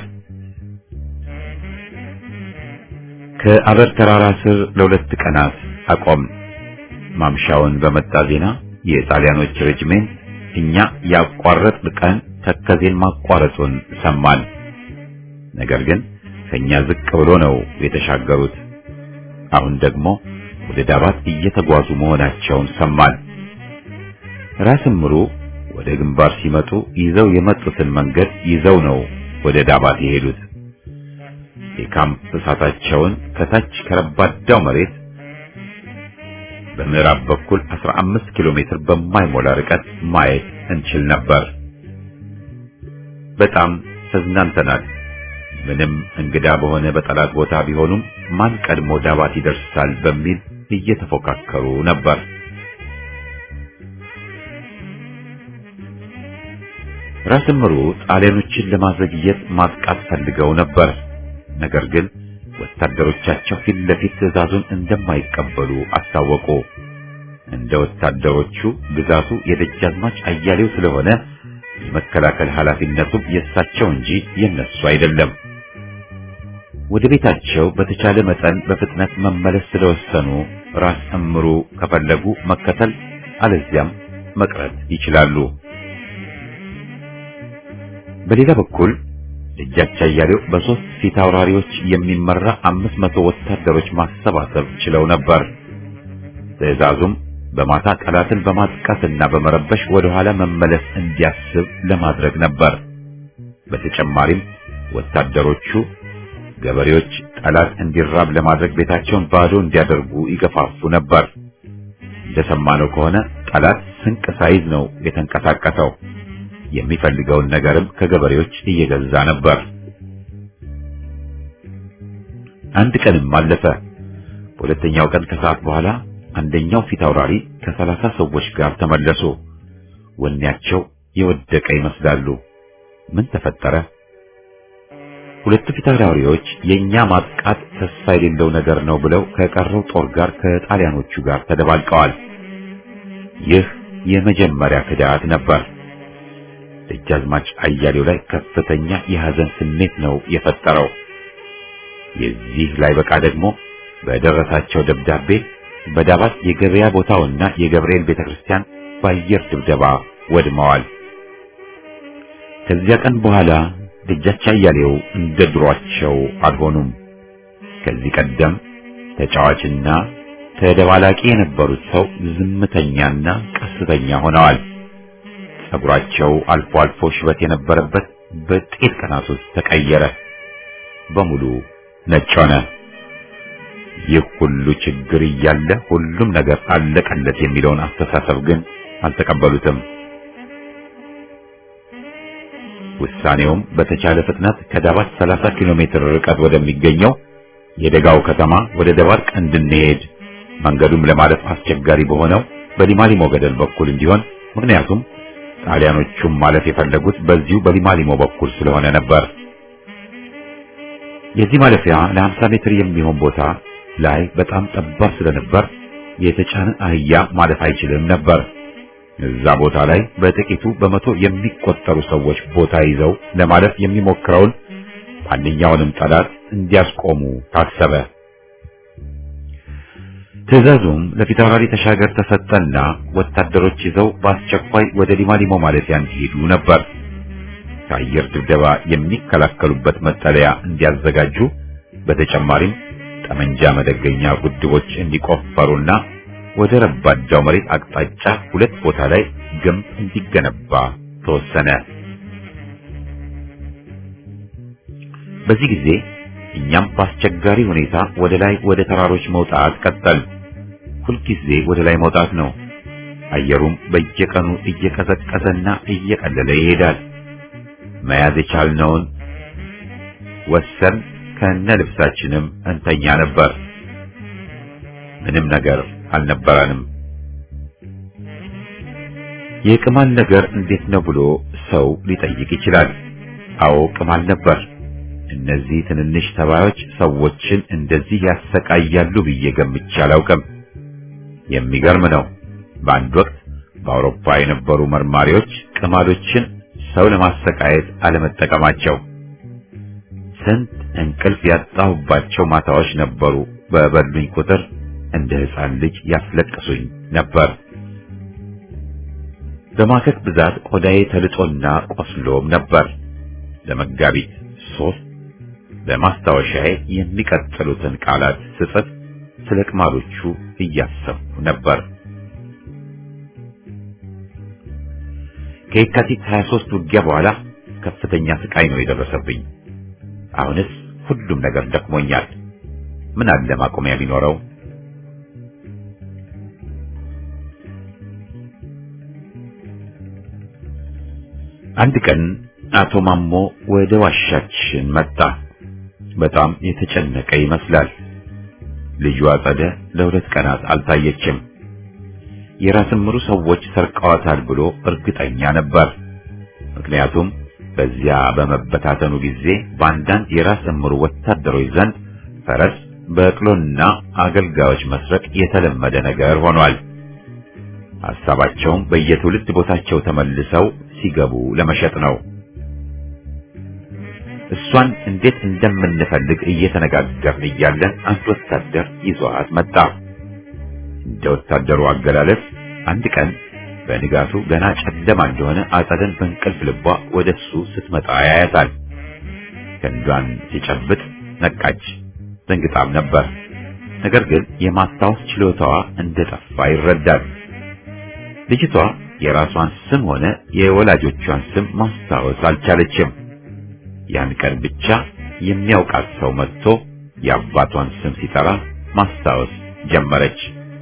ከአበር ተራራ ስር ለሁለት ቀናት አቆም። ማምሻውን በመጣ ዜና የጣሊያኖች ሬጅሜንት እኛ ያቋረጥን ቀን ተከዜን ማቋረጡን ሰማን። ነገር ግን ከኛ ዝቅ ብሎ ነው የተሻገሩት። አሁን ደግሞ ወደ ዳባት እየተጓዙ መሆናቸውን ሰማን። ራስ ምሩ ወደ ግንባር ሲመጡ ይዘው የመጡትን መንገድ ይዘው ነው ወደ ዳባት የሄዱት። የካምፕ እሳታቸውን ከታች ከረባዳው መሬት በምዕራብ በኩል አስራ አምስት ኪሎ ሜትር በማይሞላ ርቀት ማየት እንችል ነበር። በጣም ተዝናንተናል። ምንም እንግዳ በሆነ በጠላት ቦታ ቢሆኑም ማን ቀድሞ ዳባት ይደርሳል በሚል እየተፎካከሩ ነበር። ራስ ምሩ ጣሊያኖችን ለማዘግየት ማጥቃት ፈልገው ነበር። ነገር ግን ወታደሮቻቸው ፊት ለፊት ትዕዛዙን እንደማይቀበሉ አስታወቁ። እንደ ወታደሮቹ ግዛቱ የደጃዝማች አያሌው ስለሆነ የመከላከል ኃላፊነቱ የእሳቸው እንጂ የነሱ አይደለም። ወደ ቤታቸው በተቻለ መጠን በፍጥነት መመለስ ስለወሰኑ ራስ ምሩ ከፈለጉ መከተል አለዚያም መቅረት ይችላሉ። በሌላ በኩል ደጃች አያሌው በሶስት ፊት አውራሪዎች የሚመራ አምስት መቶ ወታደሮች ማሰባሰብ ችለው ነበር። ትዕዛዙም በማታ ጠላትን በማጥቃትና በመረበሽ ወደ ኋላ መመለስ እንዲያስብ ለማድረግ ነበር። በተጨማሪም ወታደሮቹ ገበሬዎች ጠላት እንዲራብ ለማድረግ ቤታቸውን ባዶ እንዲያደርጉ ይገፋፉ ነበር። እንደሰማነው ከሆነ ጠላት ስንቅ ሳይዝ ነው የተንቀሳቀሰው። የሚፈልገውን ነገርም ከገበሬዎች እየገዛ ነበር። አንድ ቀንም አለፈ። በሁለተኛው ቀን ከሰዓት በኋላ አንደኛው ፊት አውራሪ ከሰላሳ ሰዎች ጋር ተመለሱ። ወኔያቸው የወደቀ ይመስላሉ። ምን ተፈጠረ? ሁለቱ ፊት አውራሪዎች የኛ ማጥቃት ተስፋ የሌለው ነገር ነው ብለው ከቀረው ጦር ጋር ከጣሊያኖቹ ጋር ተደባልቀዋል። ይህ የመጀመሪያ ክዳት ነበር። ደጃዝማች አያሌው ላይ ከፍተኛ የሐዘን ስሜት ነው የፈጠረው። የዚህ ላይ በቃ ደግሞ በደረሳቸው ደብዳቤ በዳባት የገበያ ቦታውና የገብርኤል ቤተክርስቲያን በአየር ድብደባ ወድመዋል። ከዚያ ቀን በኋላ ደጃች አያሌው እንደ ድሯቸው አልሆኑም። ከዚህ ቀደም ተጫዋችና ተደባላቂ የነበሩት ሰው ዝምተኛና ቀስተኛ ሆነዋል። ጸጉራቸው አልፎ አልፎ ሽበት የነበረበት በጥቂት ቀናት ውስጥ ተቀየረ። በሙሉ ነጭ ሆነ። ይህ ሁሉ ችግር እያለ ሁሉም ነገር አለቀለት የሚለውን አስተሳሰብ ግን አልተቀበሉትም። ውሳኔውም በተቻለ ፍጥነት ከዳባት ሰላሳ ኪሎ ሜትር ርቀት ወደሚገኘው የደጋው ከተማ ወደ ደባርቅ እንድንሄድ መንገዱም ለማለፍ አስቸጋሪ በሆነው በሊማሊሞ ገደል በኩል እንዲሆን፣ ምክንያቱም ጣሊያኖቹም ማለፍ የፈለጉት በዚሁ በሊማሊሞ በኩል ስለሆነ ነበር። የዚህ ማለፊያ ለሀምሳ ሜትር የሚሆን ቦታ ላይ በጣም ጠባብ ስለነበር የተጫነ አህያ ማለፍ አይችልም ነበር። እዛ ቦታ ላይ በጥቂቱ በመቶ የሚቆጠሩ ሰዎች ቦታ ይዘው ለማለፍ የሚሞክረውን ማንኛውንም ጠላት እንዲያስቆሙ ታሰበ። ትዕዛዙም ለፊታውራሪ ተሻገር ተሰጠና ወታደሮች ይዘው በአስቸኳይ ወደ ሊማሊሞ ማለፊያ እንዲሄዱ ነበር። ከአየር ድብደባ የሚከላከሉበት መጠለያ እንዲያዘጋጁ፣ በተጨማሪም ጠመንጃ መደገኛ ጉድቦች እንዲቆፈሩና ወደ ረባዳው መሬት አቅጣጫ ሁለት ቦታ ላይ ግንብ እንዲገነባ ተወሰነ። በዚህ ጊዜ እኛም በአስቸጋሪ ሁኔታ ወደ ላይ ወደ ተራሮች መውጣት ቀጠል። ሁልጊዜ ወደ ላይ መውጣት ነው። አየሩም በየቀኑ እየቀዘቀዘና እየቀለለ ይሄዳል። መያዝ የቻልነውን ወሰን ከነ ልብሳችንም እንተኛ ነበር። ምንም ነገር አልነበረንም። የቅማል ነገር እንዴት ነው ብሎ ሰው ሊጠይቅ ይችላል። አዎ ቅማል ነበር። እነዚህ ትንንሽ ተባዮች ሰዎችን እንደዚህ ያሰቃያሉ ብዬ ገምቼ አላውቅም። የሚገርም ነው። በአንድ ወቅት በአውሮፓ የነበሩ መርማሪዎች ቅማሎችን ሰው ለማሰቃየት አለመጠቀማቸው። ስንት እንቅልፍ ያጣሁባቸው ማታዎች ነበሩ። በበሉኝ ቁጥር እንደ ሕፃን ልጅ ያስለቅሱኝ ነበር። በማከክ ብዛት ቆዳዬ ተልጦና ቆስሎም ነበር። ለመጋቢት ሶስት በማስታወሻዬ የሚቀጥሉትን ቃላት ስጽፍ ስለ ቅማሎቹ እያሰብኩ ነበር። ከየካቲት ሀያ ሦስት ውጊያ በኋላ ከፍተኛ ስቃይ ነው የደረሰብኝ። አሁንስ ሁሉም ነገር ደክሞኛል። ምን አለ ማቆሚያ ቢኖረው? አንድ ቀን አቶ ማሞ ወደ ዋሻችን መጣ። በጣም የተጨነቀ ይመስላል። ልጁ አጸደ ለሁለት ቀናት አልታየችም። የራስ ምሩ ሰዎች ሰርቀዋታል ብሎ እርግጠኛ ነበር። ምክንያቱም በዚያ በመበታተኑ ጊዜ በአንዳንድ የራስ ምሩ ወታደሮች ዘንድ ፈረስ፣ በቅሎና አገልጋዮች መስረቅ የተለመደ ነገር ሆኗል። ሐሳባቸውም በየትውልድ ቦታቸው ተመልሰው ሲገቡ ለመሸጥ ነው። እሷን እንዴት እንደምንፈልግ እየተነጋገርን እያለን አንድ ወታደር ይዟት መጣ። እንደ ወታደሩ አገላለጽ አንድ ቀን በንጋቱ ገና ጨለማ እንደሆነ አጸደን በእንቅልፍ ልቧ ወደሱ ስትመጣ ያያታል። ክንዷን ሲጨብጥ ነቃች። ደንግጣም ነበር። ነገር ግን የማስታወስ ችሎታዋ እንደጠፋ ይረዳል። ልጅቷ የራሷን ስም ሆነ የወላጆቿን ስም ማስታወስ አልቻለችም። ያን ቀን ብቻ የሚያውቃት ሰው መጥቶ የአባቷን ስም ሲጠራ ማስታወስ ጀመረች።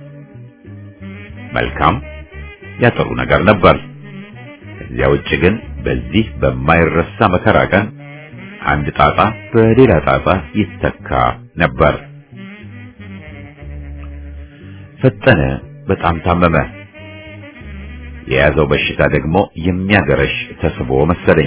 መልካም ያጠሩ ነገር ነበር። ከዚያ ውጭ ግን በዚህ በማይረሳ መከራ ቀን አንድ ጣጣ በሌላ ጣጣ ይተካ ነበር። ፈጠነ በጣም ታመመ። የያዘው በሽታ ደግሞ የሚያገረሽ ተስቦ መሰለኝ።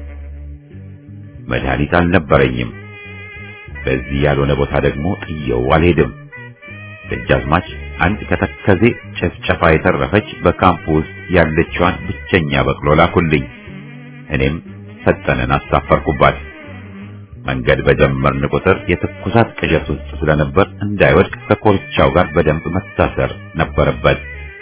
መድኃኒት አልነበረኝም። በዚህ ያልሆነ ቦታ ደግሞ ጥየው አልሄድም። ደጃዝማች አንድ ከተከዜ ጨፍጨፋ የተረፈች በካምፕ ውስጥ ያለችዋን ብቸኛ በቅሎ ላኩልኝ። እኔም ፈጠነን አሳፈርኩባት። መንገድ በጀመርን ቁጥር የትኩሳት ቅዠት ውስጥ ስለነበር እንዳይወድቅ ከኮርቻው ጋር በደንብ መታሰር ነበረበት።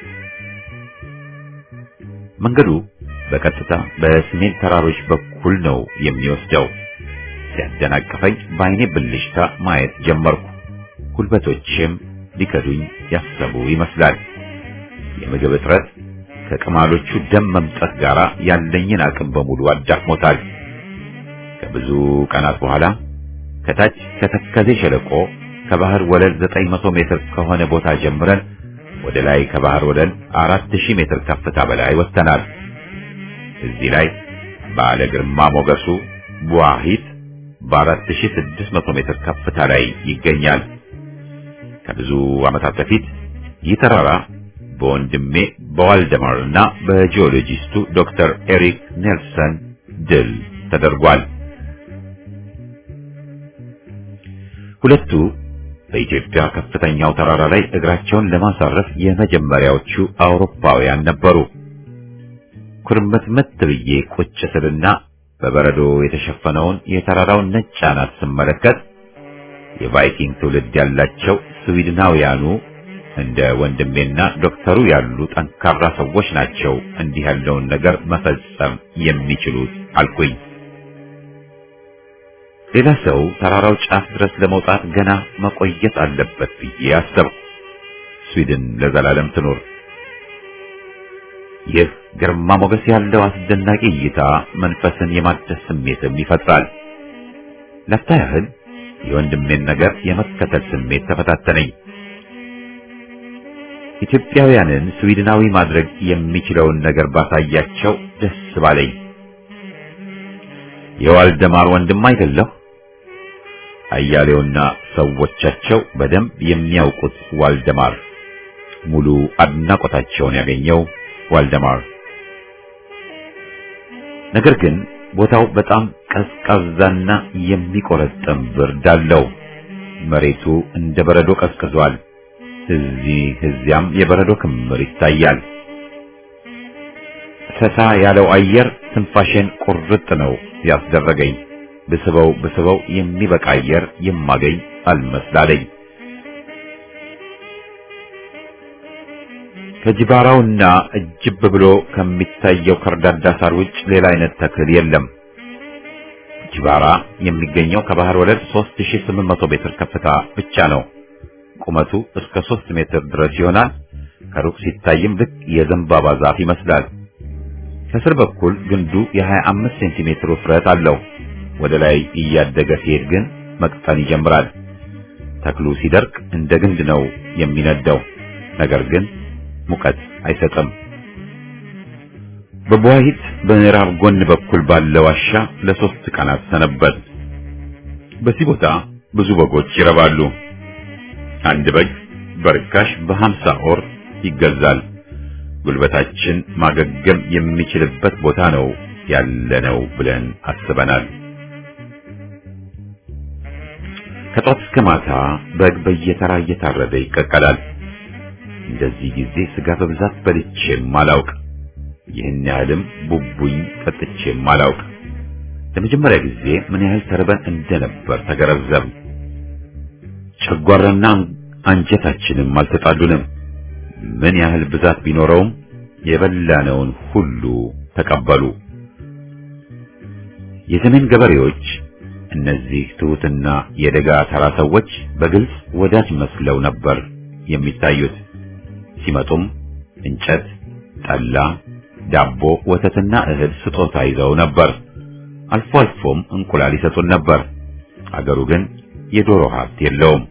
መንገዱ በቀጥታ በሰሜን ተራሮች በኩል ነው የሚወስደው። ሲያደናቅፈኝ በዓይኔ ብልሽታ ማየት ጀመርኩ። ጉልበቶቼም ሊከዱኝ ያሰቡ ይመስላል። የምግብ እጥረት ከቅማሎቹ ደም መምጠት ጋር ያለኝን አቅም በሙሉ አዳክሞታል። ከብዙ ቀናት በኋላ ከታች ከተከዜ ሸለቆ ከባህር ወለል ዘጠኝ መቶ ሜትር ከሆነ ቦታ ጀምረን ወደ ላይ ከባህር ወለል አራት ሺህ ሜትር ከፍታ በላይ ወጥተናል። እዚህ ላይ ባለ ግርማ ሞገሱ ቡዋሂት በአራት ሺህ ስድስት መቶ ሜትር ከፍታ ላይ ይገኛል። ከብዙ ዓመታት በፊት ይህ ተራራ በወንድሜ በዋልደማርና በጂኦሎጂስቱ ዶክተር ኤሪክ ኔልሰን ድል ተደርጓል። ሁለቱ በኢትዮጵያ ከፍተኛው ተራራ ላይ እግራቸውን ለማሳረፍ የመጀመሪያዎቹ አውሮፓውያን ነበሩ። ኩርምትምት ብዬ ቁጭ ስልና በበረዶ የተሸፈነውን የተራራውን ነጭ አናት ስመለከት የቫይኪንግ ትውልድ ያላቸው ስዊድናውያኑ እንደ ወንድሜና ዶክተሩ ያሉ ጠንካራ ሰዎች ናቸው እንዲህ ያለውን ነገር መፈጸም የሚችሉት አልኩኝ። ሌላ ሰው ተራራው ጫፍ ድረስ ለመውጣት ገና መቆየት አለበት ብዬ አሰብኩ። ስዊድን ለዘላለም ትኖር። ይህ ግርማ ሞገስ ያለው አስደናቂ እይታ መንፈስን የማደስ ስሜትም ይፈጥራል። ለፍታ ያህል የወንድሜን ነገር የመከተል ስሜት ተፈታተነኝ። ኢትዮጵያውያንን ስዊድናዊ ማድረግ የሚችለውን ነገር ባሳያቸው ደስ ባለኝ። የዋልደማር ወንድም አይደለሁ። አያሌውና ሰዎቻቸው በደንብ የሚያውቁት ዋልደማር ሙሉ አድናቆታቸውን ያገኘው ዋልደማር። ነገር ግን ቦታው በጣም ቀዝቃዛና የሚቆረጥም ብርድ አለው። መሬቱ እንደ በረዶ ቀዝቅዟል። እዚህ እዚያም የበረዶ ክምር ይታያል። ፈታ ያለው አየር ትንፋሽን ቁርጥ ነው ያስደረገኝ። ብስበው ብስበው የሚበቃ አየር የማገኝ አልመስላለኝ። ከጅባራውና እጅብ ብሎ ከሚታየው ከርዳዳ ሳር ውጭ ሌላ አይነት ተክል የለም። ጅባራ የሚገኘው ከባህር ወለል ሦስት ሺህ ስምንት መቶ ሜትር ከፍታ ብቻ ነው። ቁመቱ እስከ ሦስት ሜትር ድረስ ይሆናል። ከሩቅ ሲታይም ልክ የዘንባባ ዛፍ ይመስላል። ከስር በኩል ግንዱ የሀያ አምስት ሴንቲሜትር ውፍረት አለው። ወደ ላይ እያደገ ሲሄድ ግን መቅጠን ይጀምራል። ተክሉ ሲደርቅ እንደ ግንድ ነው የሚነደው፣ ነገር ግን ሙቀት አይሰጥም። በቡዋሂት በምዕራብ ጎን በኩል ባለው ዋሻ ለሶስት ቀናት ሰነበት። በዚህ ቦታ ብዙ በጎች ይረባሉ። አንድ በግ በርካሽ በሀምሳ ኦር ይገዛል። ጉልበታችን ማገገም የሚችልበት ቦታ ነው ያለነው ብለን አስበናል። ከጧት እስከ ማታ በግ በየተራ እየታረደ ይቀቀላል። እንደዚህ ጊዜ ስጋ በብዛት በልቼም አላውቅ። ይህን ያህልም ቡቡኝ ጠጥቼም አላውቅ። ለመጀመሪያ ጊዜ ምን ያህል ተርበን እንደነበር ተገረዘብ። ጨጓራና አንጀታችንም አልተጣሉንም። ምን ያህል ብዛት ቢኖረውም የበላነውን ሁሉ ተቀበሉ። የሰሜን ገበሬዎች እነዚህ ትሑትና የደጋ ተራ ሰዎች በግልጽ ወዳጅ መስለው ነበር የሚታዩት። ሲመጡም እንጨት፣ ጠላ፣ ዳቦ፣ ወተትና እህል ስጦታ ይዘው ነበር። አልፎ አልፎም እንቁላል ይሰጡን ነበር። አገሩ ግን የዶሮ ሀብት የለውም።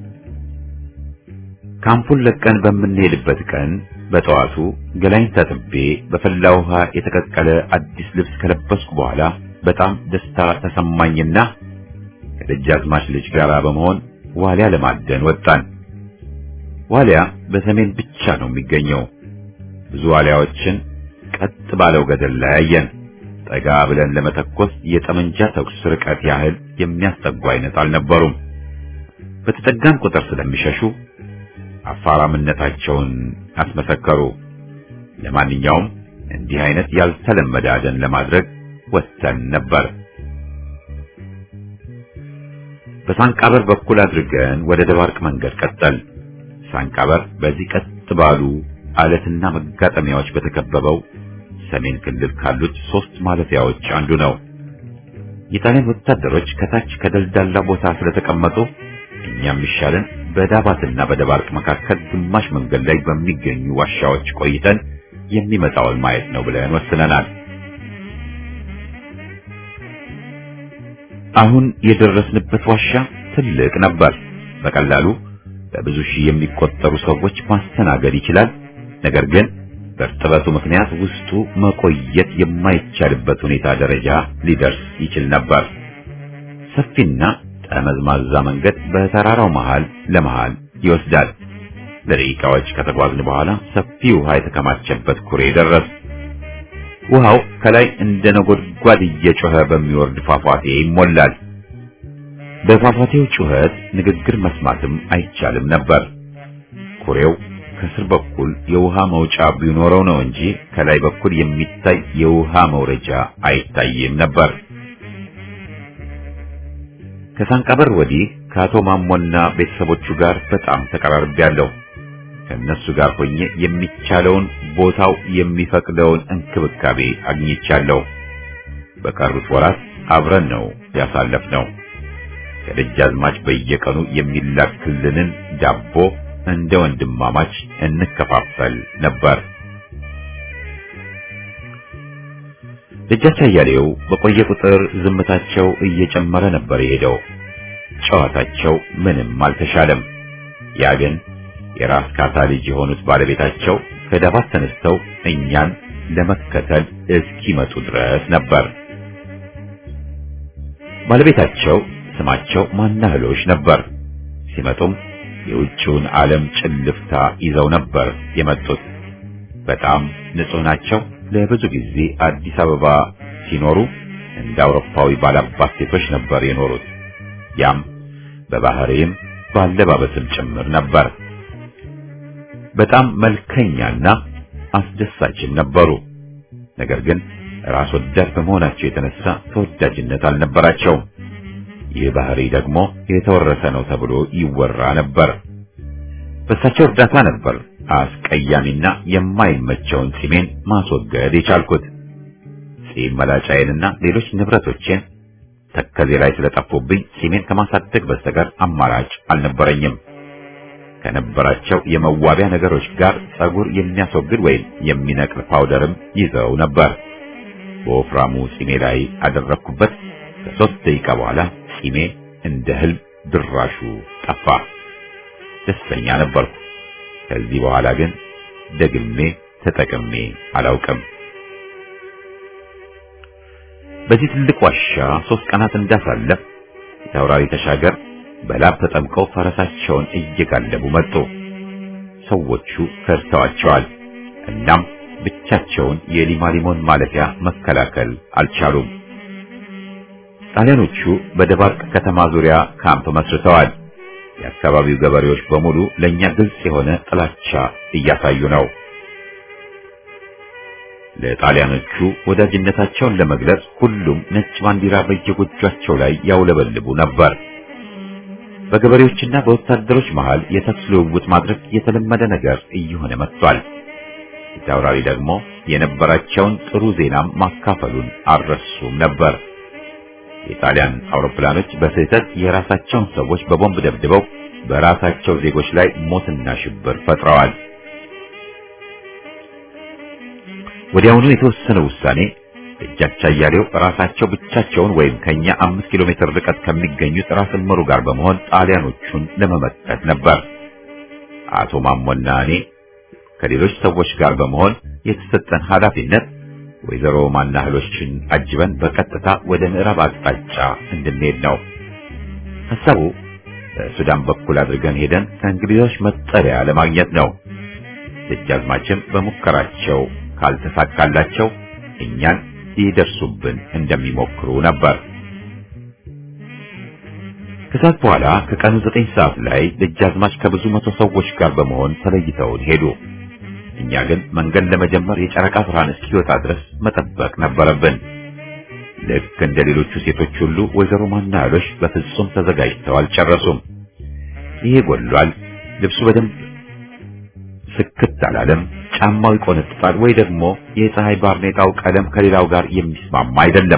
ካምፑን ለቀን በምንሄድበት ቀን በጠዋቱ ገላይን ታጥቤ በፈላ ውሃ የተቀቀለ አዲስ ልብስ ከለበስኩ በኋላ በጣም ደስታ ተሰማኝና ከደጃዝማች ልጅ ጋር በመሆን ዋሊያ ለማደን ወጣን። ዋሊያ በሰሜን ብቻ ነው የሚገኘው። ብዙ ዋሊያዎችን ቀጥ ባለው ገደል ላይ አየን። ጠጋ ብለን ለመተኮስ የጠመንጃ ተኩስ ርቀት ያህል የሚያስጠጉ አይነት አልነበሩም። በተጠጋን ቁጥር ስለሚሸሹ አፋራምነታቸውን አስመሰከሩ። ለማንኛውም እንዲህ አይነት ያልተለመደ አደን ለማድረግ ወጥተን ነበር። በሳንቃበር በኩል አድርገን ወደ ደባርቅ መንገድ ቀጠል። ሳንቃበር በዚህ ቀጥ ባሉ አለትና መጋጠሚያዎች በተከበበው ሰሜን ክልል ካሉት ሶስት ማለፊያዎች አንዱ ነው። የጣሊያን ወታደሮች ከታች ከደልዳላ ቦታ ስለተቀመጡ እኛም ይሻለን በዳባትና በደባርቅ መካከል ግማሽ መንገድ ላይ በሚገኙ ዋሻዎች ቆይተን የሚመጣውን ማየት ነው ብለን ወስነናል። አሁን የደረስንበት ዋሻ ትልቅ ነበር። በቀላሉ በብዙ ሺህ የሚቆጠሩ ሰዎች ማስተናገድ ይችላል። ነገር ግን በእርጥበቱ ምክንያት ውስጡ መቆየት የማይቻልበት ሁኔታ ደረጃ ሊደርስ ይችል ነበር። ሰፊና ጠመዝማዛ መንገድ በተራራው መሃል ለመሃል ይወስዳል። ለደቂቃዎች ከተጓዝን በኋላ ሰፊ ውሃ የተከማቸበት ኩሬ ደረስ። ውሃው ከላይ እንደ ነጎድጓድ እየጮኸ በሚወርድ ፏፏቴ ይሞላል። በፏፏቴው ጩኸት ንግግር መስማትም አይቻልም ነበር። ኩሬው ከስር በኩል የውሃ መውጫ ቢኖረው ነው እንጂ ከላይ በኩል የሚታይ የውሃ መውረጃ አይታይም ነበር። ከሳንቃበር ወዲህ ከአቶ ማሞና ቤተሰቦቹ ጋር በጣም ተቀራርቤያለሁ። ከነሱ ጋር ሆኜ የሚቻለውን ቦታው የሚፈቅደውን እንክብካቤ አግኝቻለሁ። በቀሩት ወራት አብረን ነው ያሳለፍነው። ከደጃዝማች በየቀኑ የሚላክልንን ዳቦ እንደ ወንድማማች እንከፋፈል ነበር። ደጃች አያሌው በቆየ ቁጥር ዝምታቸው እየጨመረ ነበር የሄደው። ጨዋታቸው ምንም አልተሻለም። ያ ግን የራስ ካሳ ልጅ የሆኑት ባለቤታቸው ከዳባት ተነስተው እኛን ለመከተል እስኪመጡ ድረስ ነበር። ባለቤታቸው ስማቸው ማናህሎሽ ነበር። ሲመጡም የውጭውን ዓለም ጭልፍታ ይዘው ነበር የመጡት። በጣም ንጹህ ናቸው። ለብዙ ጊዜ አዲስ አበባ ሲኖሩ እንደ አውሮፓዊ ባላባት ሴቶች ነበር የኖሩት። ያም በባህሪም ባለባበስም ጭምር ነበር። በጣም መልከኛና አስደሳችም ነበሩ። ነገር ግን ራስ ወዳድ በመሆናቸው የተነሳ ተወዳጅነት አልነበራቸውም። ይህ ባህሪ ደግሞ የተወረሰ ነው ተብሎ ይወራ ነበር። በእሳቸው እርዳታ ነበር አስቀያሚና የማይመቸውን ጺሜን ማስወገድ የቻልኩት። ጺም መላጫዬንና ሌሎች ንብረቶቼን ተከዜ ላይ ስለጠፉብኝ ጺሜን ከማሳደግ በስተቀር አማራጭ አልነበረኝም። ከነበራቸው የመዋቢያ ነገሮች ጋር ጸጉር የሚያስወግድ ወይም የሚነቅል ፓውደርም ይዘው ነበር። በወፍራሙ ጺሜ ላይ አደረኩበት። ከሶስት ደቂቃ በኋላ ጺሜ እንደ ህልም ድራሹ ጠፋ። ደስተኛ ነበርኩ። ከዚህ በኋላ ግን ደግሜ ተጠቅሜ አላውቅም። በዚህ ትልቅ ዋሻ ሶስት ቀናት እንዳሳለፍ የታውራሪ ተሻገር በላብ ተጠምቀው ፈረሳቸውን እየጋለቡ መጡ። ሰዎቹ ከርተዋቸዋል። እናም ብቻቸውን የሊማሊሞን ማለፊያ መከላከል አልቻሉም። ጣሊያኖቹ በደባርቅ ከተማ ዙሪያ ካምፕ መስርተዋል። የአካባቢው ገበሬዎች በሙሉ ለኛ ግልጽ የሆነ ጥላቻ እያሳዩ ነው። ለጣሊያኖቹ ወዳጅነታቸውን ለመግለጽ ሁሉም ነጭ ባንዲራ በየጎጇቸው ላይ ያውለበልቡ ነበር። በገበሬዎችና በወታደሮች መሃል የተኩስ ልውውጥ ማድረግ የተለመደ ነገር እየሆነ መጥቷል። ፊታውራሪ ደግሞ የነበራቸውን ጥሩ ዜናም ማካፈሉን አልረሱም ነበር። የጣሊያን አውሮፕላኖች በስህተት የራሳቸውን ሰዎች በቦምብ ደብድበው በራሳቸው ዜጎች ላይ ሞትና ሽብር ፈጥረዋል። ወዲያውኑ የተወሰነ ውሳኔ ደጃች አያሌው ራሳቸው ብቻቸውን ወይም ከኛ አምስት ኪሎ ሜትር ርቀት ከሚገኙት ራስ እምሩ ጋር በመሆን ጣሊያኖቹን ለመመከት ነበር። አቶ ማሞና እኔ ከሌሎች ሰዎች ጋር በመሆን የተሰጠን ኃላፊነት ወይዘሮ ማናህሎችን አጅበን በቀጥታ ወደ ምዕራብ አቅጣጫ እንድንሄድ ነው። ሐሳቡ በሱዳን በኩል አድርገን ሄደን ከእንግሊዞች መጠለያ ለማግኘት ነው። ደጃዝማችም በሙከራቸው ካልተሳካላቸው እኛን ሊደርሱብን እንደሚሞክሩ ነበር። ከሰዓት በኋላ ከቀኑ ዘጠኝ ሰዓት ላይ ደጃዝማች ከብዙ መቶ ሰዎች ጋር በመሆን ተለይተውን ሄዱ። እኛ ግን መንገድ ለመጀመር የጨረቃ ብርሃን እስኪወጣ ድረስ መጠበቅ ነበረብን። ልክ እንደ ሌሎቹ ሴቶች ሁሉ ወይዘሮ ማናያሎሽ በፍጹም ተዘጋጅተው አልጨረሱም። ይሄ ጎሏል፣ ልብሱ በደንብ ስክት አላለም፣ ጫማው ይቆነጥጣል፣ ወይ ደግሞ የፀሐይ ባርኔጣው ቀለም ከሌላው ጋር የሚስማማ አይደለም።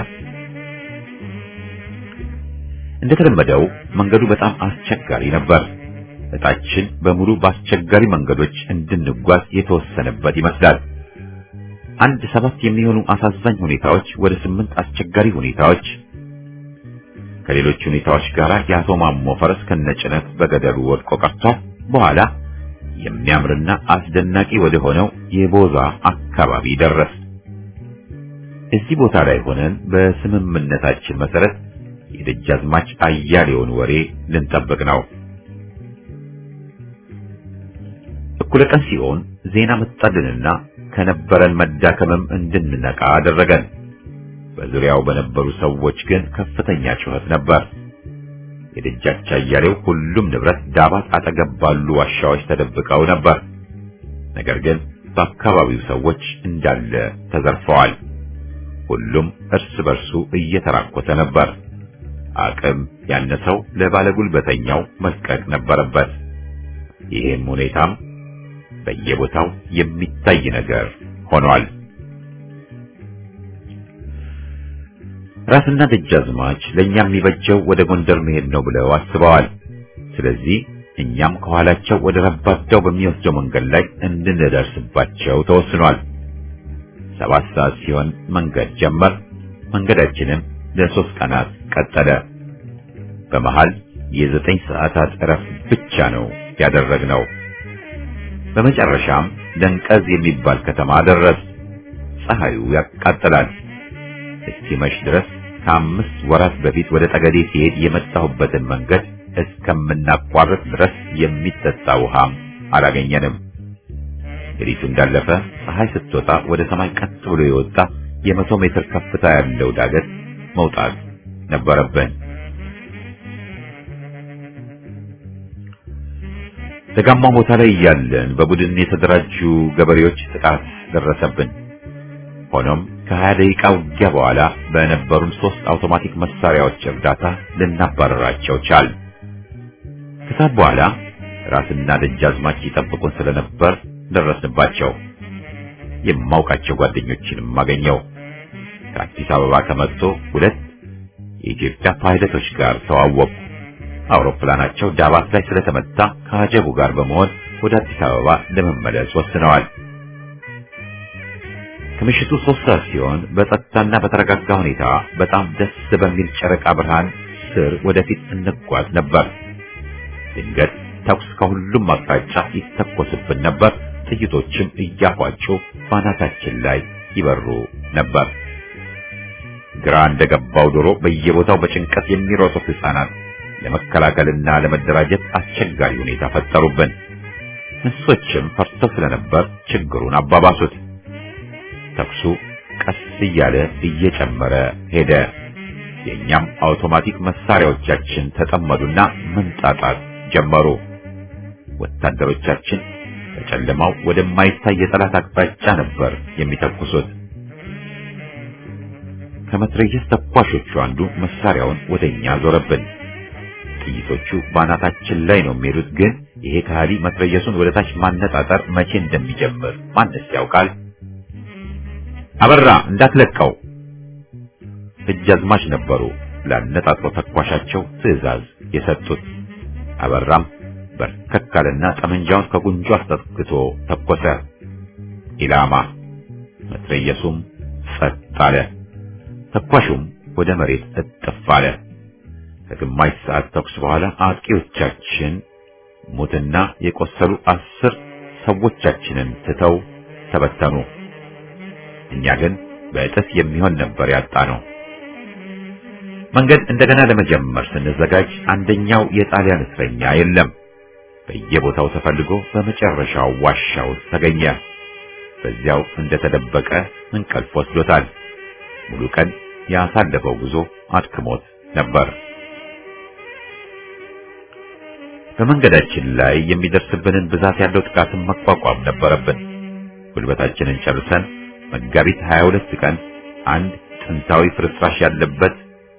እንደተለመደው መንገዱ በጣም አስቸጋሪ ነበር። እጣችን በሙሉ በአስቸጋሪ መንገዶች እንድንጓዝ የተወሰነበት ይመስላል። አንድ ሰባት የሚሆኑ አሳዛኝ ሁኔታዎች ወደ ስምንት አስቸጋሪ ሁኔታዎች ከሌሎች ሁኔታዎች ጋር የአቶ ማሞ ፈረስ ከነጭነት በገደሉ ወድቆ ቀርቷል። በኋላ የሚያምርና አስደናቂ ወደ ሆነው የቦዛ አካባቢ ደረስ። እዚህ ቦታ ላይ ሆነን በስምምነታችን መሰረት የደጃዝማች አያሌውን ወሬ ልንጠብቅ ነው። እኩለ ቀን ሲሆን ዜና መጣልንና ከነበረን መዳከምም እንድንነቃ አደረገን። በዙሪያው በነበሩ ሰዎች ግን ከፍተኛ ጩኸት ነበር። የደጃች አያሌው ሁሉም ንብረት ዳባት አጠገብ ባሉ ዋሻዎች ተደብቀው ነበር። ነገር ግን በአካባቢው ሰዎች እንዳለ ተዘርፈዋል። ሁሉም እርስ በርሱ እየተራኮተ ነበር። አቅም ያነሰው ለባለጉልበተኛው መልቀቅ ነበረበት። ይህም ሁኔታም በየቦታው የሚታይ ነገር ሆኗል። ራስና ደጃዝማች ለኛም የሚበጀው ወደ ጎንደር መሄድ ነው ብለው አስበዋል። ስለዚህ እኛም ከኋላቸው ወደ ረባዳው በሚወስደው መንገድ ላይ እንድንደርስባቸው ተወስኗል። ሰባት ሰዓት ሲሆን መንገድ ጀመር። መንገዳችንም ለሶስት ቀናት ቀጠለ። በመሃል የዘጠኝ ሰዓታት እረፍት ብቻ ነው ያደረግነው። በመጨረሻም ደንቀዝ የሚባል ከተማ ደረስ። ፀሐዩ ያቃጥላል። እስኪመሽ ድረስ ከአምስት ወራት በፊት ወደ ጠገዴ ሲሄድ የመጣሁበትን መንገድ እስከምናቋርጥ ድረስ የሚጠጣ ውሃም አላገኘንም። ሌሊቱ እንዳለፈ ፀሐይ ስትወጣ ወደ ሰማይ ቀጥ ብሎ የወጣ የመቶ ሜትር ከፍታ ያለው ዳገት መውጣት ነበረብን። ደጋማው ቦታ ላይ እያለን በቡድን የተደራጁ ገበሬዎች ጥቃት ደረሰብን። ሆኖም ከሀያ ደቂቃ ውጊያ በኋላ በነበሩን ሶስት አውቶማቲክ መሳሪያዎች እርዳታ ልናባረራቸው ቻል። ከዛም በኋላ ራስና ደጃዝማች ይጠብቁን ስለነበር ደረስንባቸው። የማውቃቸው ጓደኞችንም አገኘው። ከአዲስ አበባ ከመጡ ሁለት የኢትዮጵያ ፓይለቶች ጋር ተዋወቁ። አውሮፕላናቸው ዳባት ላይ ስለተመታ ከአጀቡ ጋር በመሆን ወደ አዲስ አበባ ለመመለስ ወስነዋል። ከምሽቱ ሶስት ሰዓት ሲሆን በጸጥታና በተረጋጋ ሁኔታ በጣም ደስ በሚል ጨረቃ ብርሃን ስር ወደፊት እንጓዝ ነበር። ድንገት ተኩስ ከሁሉም አቅጣጫ ይተኮስብን ነበር። ጥይቶችም እያፏጩ ባናታችን ላይ ይበሩ ነበር። ግራ እንደገባው ዶሮ በየቦታው በጭንቀት የሚሮጡት ሕፃናት ለመከላከልና ለመደራጀት አስቸጋሪ ሁኔታ ፈጠሩብን። እንስሶችም ፈርተው ስለነበር ችግሩን አባባሱት። ተኩሱ ቀስ እያለ እየጨመረ ሄደ። የኛም አውቶማቲክ መሳሪያዎቻችን ተጠመዱና መንጣጣት ጀመሩ። ወታደሮቻችን በጨለማው ወደማይታይ የጠላት አቅጣጫ ነበር የሚተኩሱት። ከመትረየስ ተኳሾቹ አንዱ መሳሪያውን ወደኛ ዞረብን። ጥይቶቹ ባናታችን ላይ ነው የሚሄዱት፣ ግን ይሄ ከሃዲ መትረየሱን ወደ ታች ማነጣጠር መቼ እንደሚጀምር ማንስ ያውቃል? አበራ እንዳትለቀው እጃዝማች ነበሩ ላነጣጥሮ ተኳሻቸው ትዕዛዝ የሰጡት። አበራም በርከካልና ጠመንጃውን ከጉንጁ አስጠግቶ ተኮሰ። ኢላማ መትረየሱም ጸጥ አለ። ተኳሹም ወደ መሬት እጥፍ አለ። ከግማሽ ሰዓት ተኩስ በኋላ አጥቂዎቻችን ሙትና የቆሰሉ አስር ሰዎቻችንን ትተው ተበተኑ። እኛ ግን በእጥፍ የሚሆን ነበር ያጣነው። መንገድ እንደገና ለመጀመር ስንዘጋጅ አንደኛው የጣሊያን እስረኛ የለም። በየቦታው ተፈልጎ በመጨረሻው ዋሻ ውስጥ ተገኘ። በዚያው እንደተደበቀ እንቅልፍ ወስዶታል። ሙሉ ቀን ያሳለፈው ጉዞ አድክሞት ነበር። በመንገዳችን ላይ የሚደርስብንን ብዛት ያለው ጥቃትን መቋቋም ነበረብን። ጉልበታችንን ጨርሰን መጋቢት ሀያ ሁለት ቀን አንድ ጥንታዊ ፍርስራሽ ያለበት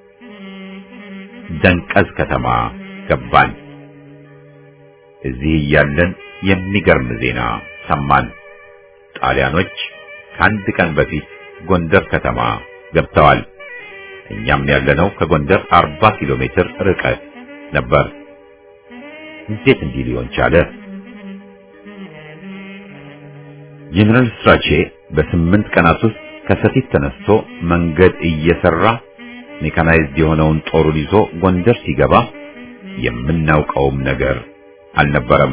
ደንቀዝ ከተማ ገባን። እዚህ ያለን የሚገርም ዜና ሰማን። ጣሊያኖች ከአንድ ቀን በፊት ጎንደር ከተማ ገብተዋል። እኛም ያለነው ከጎንደር አርባ ኪሎ ሜትር ርቀት ነበር። እንዴት እንዲህ ሊሆን ቻለ? ጀነራል ስትራቼ በስምንት ቀናት ውስጥ ከሰቲት ተነስቶ መንገድ እየሰራ ሜካናይዝድ የሆነውን ጦሩን ይዞ ጎንደር ሲገባ የምናውቀውም ነገር አልነበረም።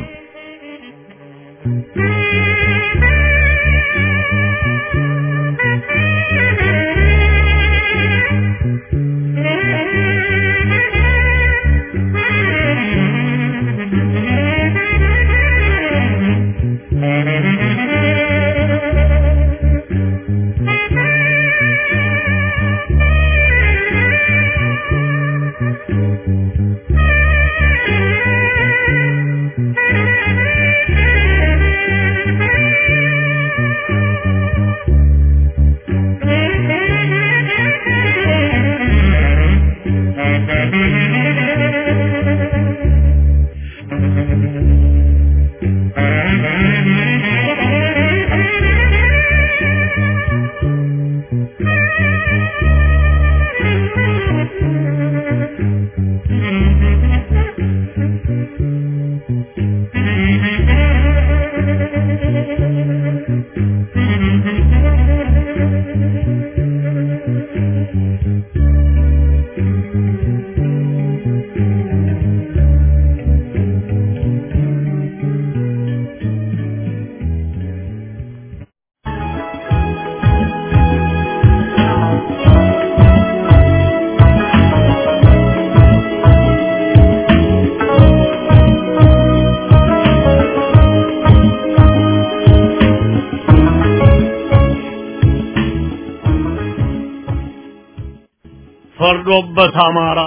ፈርዶበት አማራ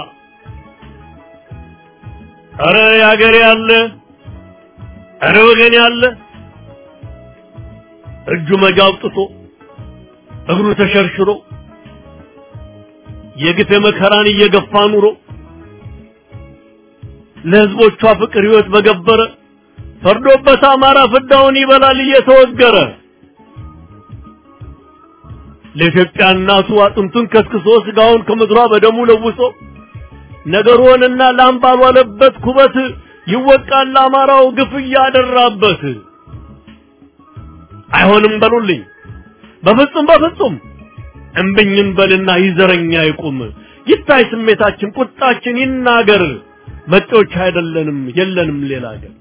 አረ ያገሬ ያለ አረ ወገን ያለ እጁ መጃብጥቶ እግሩ ተሸርሽሮ የግፍ መከራን እየገፋ ኑሮ ለህዝቦቿ ፍቅር ህይወት በገበረ ፈርዶበት አማራ ፍዳውን ይበላል እየተወገረ ለኢትዮጵያ እናቱ አጥንቱን ከስክሶ ስጋውን ከምድሯ በደሙ ለውሶ ነገሩንና ላምባል ዋለበት ኩበት ይወቃል አማራው ግፍ ያደራበት። አይሆንም በሉልኝ በፍጹም በፍጹም እምብኝን በልና ይዘረኛ ይቁም ይታይ ስሜታችን ቁጣችን ይናገር መጤዎች አይደለንም የለንም ሌላ ሀገር።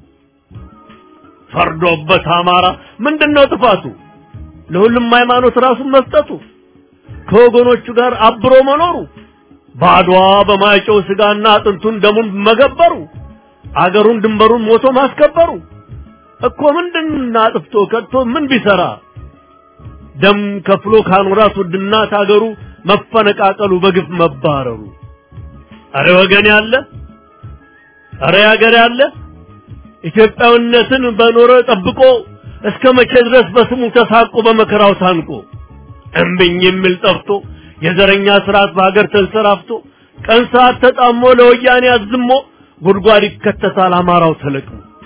ፈርዶበት አማራ ምንድነው ጥፋቱ? ለሁሉም ሃይማኖት ራሱን መስጠቱ ከወገኖቹ ጋር አብሮ መኖሩ ባድዋ በማይጨው ስጋና አጥንቱን ደሙን መገበሩ አገሩን ድንበሩን ሞቶ ማስከበሩ እኮ ምንድነው አጥፍቶ ከቶ ምን ቢሰራ ደም ከፍሎ ካኖራት ውድና ታገሩ መፈነቃቀሉ በግፍ መባረሩ። አረ ወገን ያለ አረ ያገር ያለ ኢትዮጵያዊነትን በኖረ ጠብቆ እስከ መቼ ድረስ በስሙ ተሳቆ በመከራው ታንቆ እምብኝ የሚል ጠፍቶ የዘረኛ ስርዓት በሀገር ተንሰራፍቶ ቀን ሰዓት ተጣሞ ለወያኔ አዝሞ ጉድጓድ ይከተታል አማራው ተለቅሞ።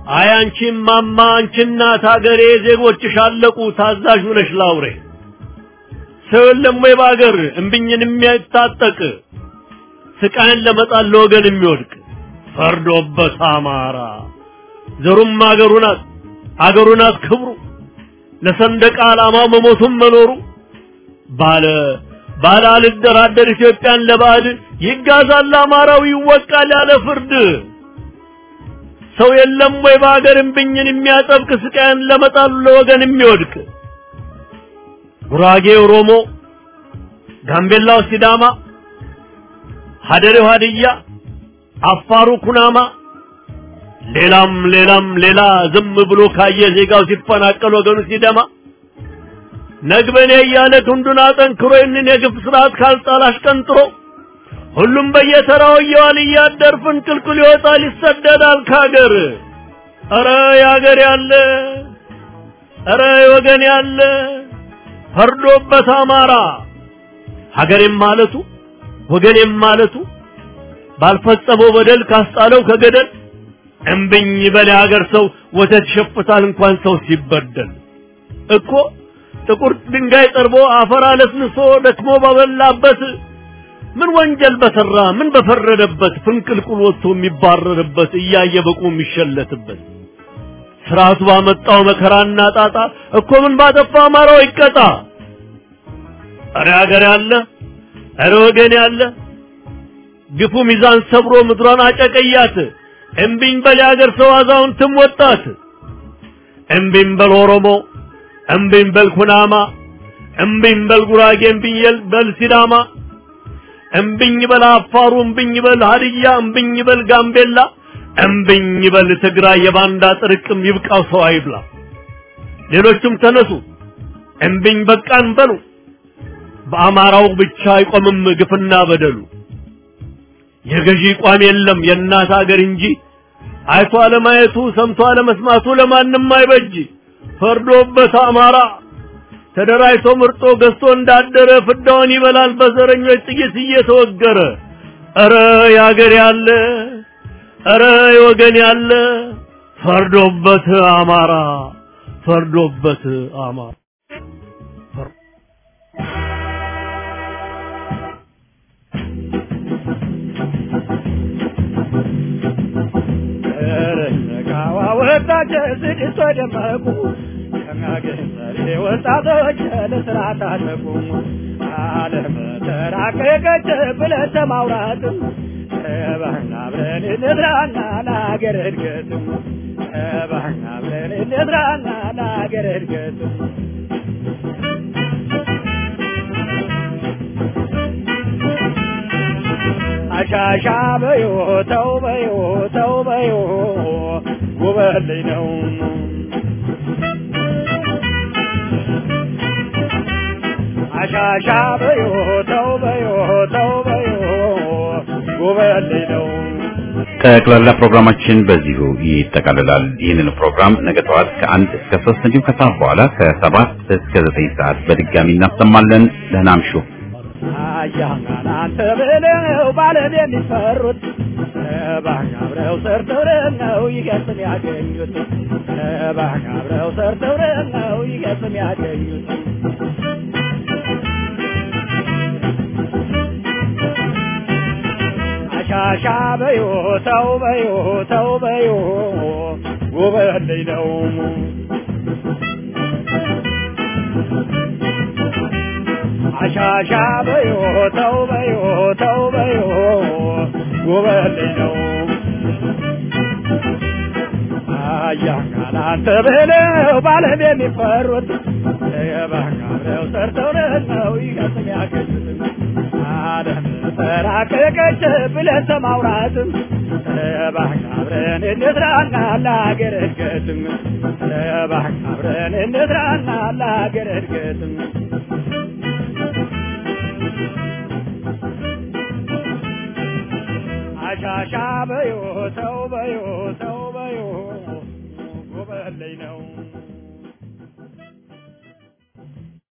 አይ አንቺ ማማ አንቺ እናት አገሬ ዜጎችሽ አለቁ ታዛዥ ነሽ ላውሬ ሰው የለም ወይ ባገር እምብኝን የሚያጣጥቅ ስቃይን ለመጣል ለወገን የሚወድቅ ፈርዶበት አማራ ዘሩም አገሩ ናት አገሩ ናት ክብሩ ለሰንደቅ ዓላማው መሞቱም መኖሩ ባለ ባለ አልደራደር ኢትዮጵያን ለባዕድ ይጋዛል አማራው ይወቃል ያለ ፍርድ ሰው የለም ወይ ባገር እምብኝን የሚያጠብቅ ስቃይን ለመጣል ለወገን የሚወድቅ ጉራጌ ኦሮሞ ጋምቤላው ሲዳማ ሀደሬው ሀዲያ አፋሩ ኩናማ ሌላም ሌላም ሌላ ዝም ብሎ ካየ ዜጋው ሲፈናቀል ወገኑ ሲደማ ነግበኔ ያለ ክንዱን አጠንክሮ እንን የግፍ ስርዓት ካልጣላሽ ቀንጥሮ ሁሉም በየተራው ይዋል ያደር ፍንቅልቅል ይወጣል ይሰደዳል ካገር አረ ያገር ያለ አረ ወገን ያለ ፈርዶበት አማራ ሀገሬም ማለቱ ወገኔም ማለቱ ባልፈጸመው በደል ካስጣለው ከገደል እምብኝ በለ ሀገር ሰው ወተት ሸፍታል እንኳን ሰው ሲበደል እኮ ጥቁር ድንጋይ ጠርቦ አፈር አለስንሶ ደክሞ ባበላበት ምን ወንጀል በሰራ ምን በፈረደበት ፍንቅልቁል ወጥቶ የሚባረርበት እያየ በቁ የሚሸለትበት ስርዓቱ ባመጣው መከራና ጣጣ እኮ ምን ባጠፋ አማራው ይቀጣ አረ ሀገር ያለ አረ ወገን ያለ ግፉ ሚዛን ሰብሮ ምድሯን አጨቀያት እምቢኝ በል ሀገር ሰው አዛውንትም ወጣት እምቢኝ በል ኦሮሞ እምቢኝ በል ኩናማ እምቢኝ በል ጉራጌ እምቢኝ በል ሲዳማ እምቢኝ በል አፋሩ እምቢኝ በል ሀዲያ እምቢኝ በል ጋምቤላ እምቢኝ በል ትግራይ የባንዳ ጥርቅም ይብቃው ሰው አይብላ ሌሎችም ተነሱ እምቢኝ በቃን በሉ በአማራው ብቻ አይቆምም ግፍና በደሉ የገዢ ቋም የለም የእናት ሀገር እንጂ አይቶ አለማየቱ ሰምቶ አለመስማቱ ለማንም አይበጅ ፈርዶበት አማራ ተደራይቶ ምርጦ ገዝቶ እንዳደረ ፍዳውን ይበላል በዘረኞች ጥይት እየተወገረ አረ ያገር ያለ አረ ወገን ያለ ፈርዶበት አማራ ፈርዶበት አማራ ወጣች ስድስት ወደመቁ ከናገር ወጣቶች ለስራ ታጠቁ ዓለም ተራቀቀች ብለህ ተማውራት ረባህና ብለን እንዝራና ለሀገር እድገት ረባህና ብለን እንዝራና ለሀገር እድገት አሻሻ በዮ ተው በዮ ተው በዮ ጉበልኝ ነው አሻሻ በዮ ተው በዮ ተው በዮ ጉበልኝ ነው። ጠቅላላ ፕሮግራማችን በዚሁ ይጠቃልላል። ይህንን ፕሮግራም ነገ ጠዋት ከአንድ እስከ ሶስት እንዲሁም ከሰዓት በኋላ ከሰባት እስከ ዘጠኝ ሰዓት በድጋሚ እናሰማለን። ደህና እምሹ። አያናን አንተ ብለው ባለም የሚፈሩት ባጋብረው ሰርተው ነው ይገስም ያገኙት ባጋብረው ሰርተው ነው ይገስም ያገኙት አሻሻ በዮ ተው በዮ ተው በዮ ጉበልኝ ነው አሻሻ በዮ ተው በዮ ተው በዮ ጉበልኝ ነው አያንጋን አንተ ብለው ባለም የሚፈሩት የባጋብረው ሰርተው ነው ይገስም ያገኙት ዓለም ተራቀቀች ብለን ተማውራት ባጋብረን እንዝራና ለሀገር እድገት ባጋብረን እንዝራና ለሀገር እድገት አሻሻ በዮ ተው በዮ ተው በዮ ጉበልኝ ነው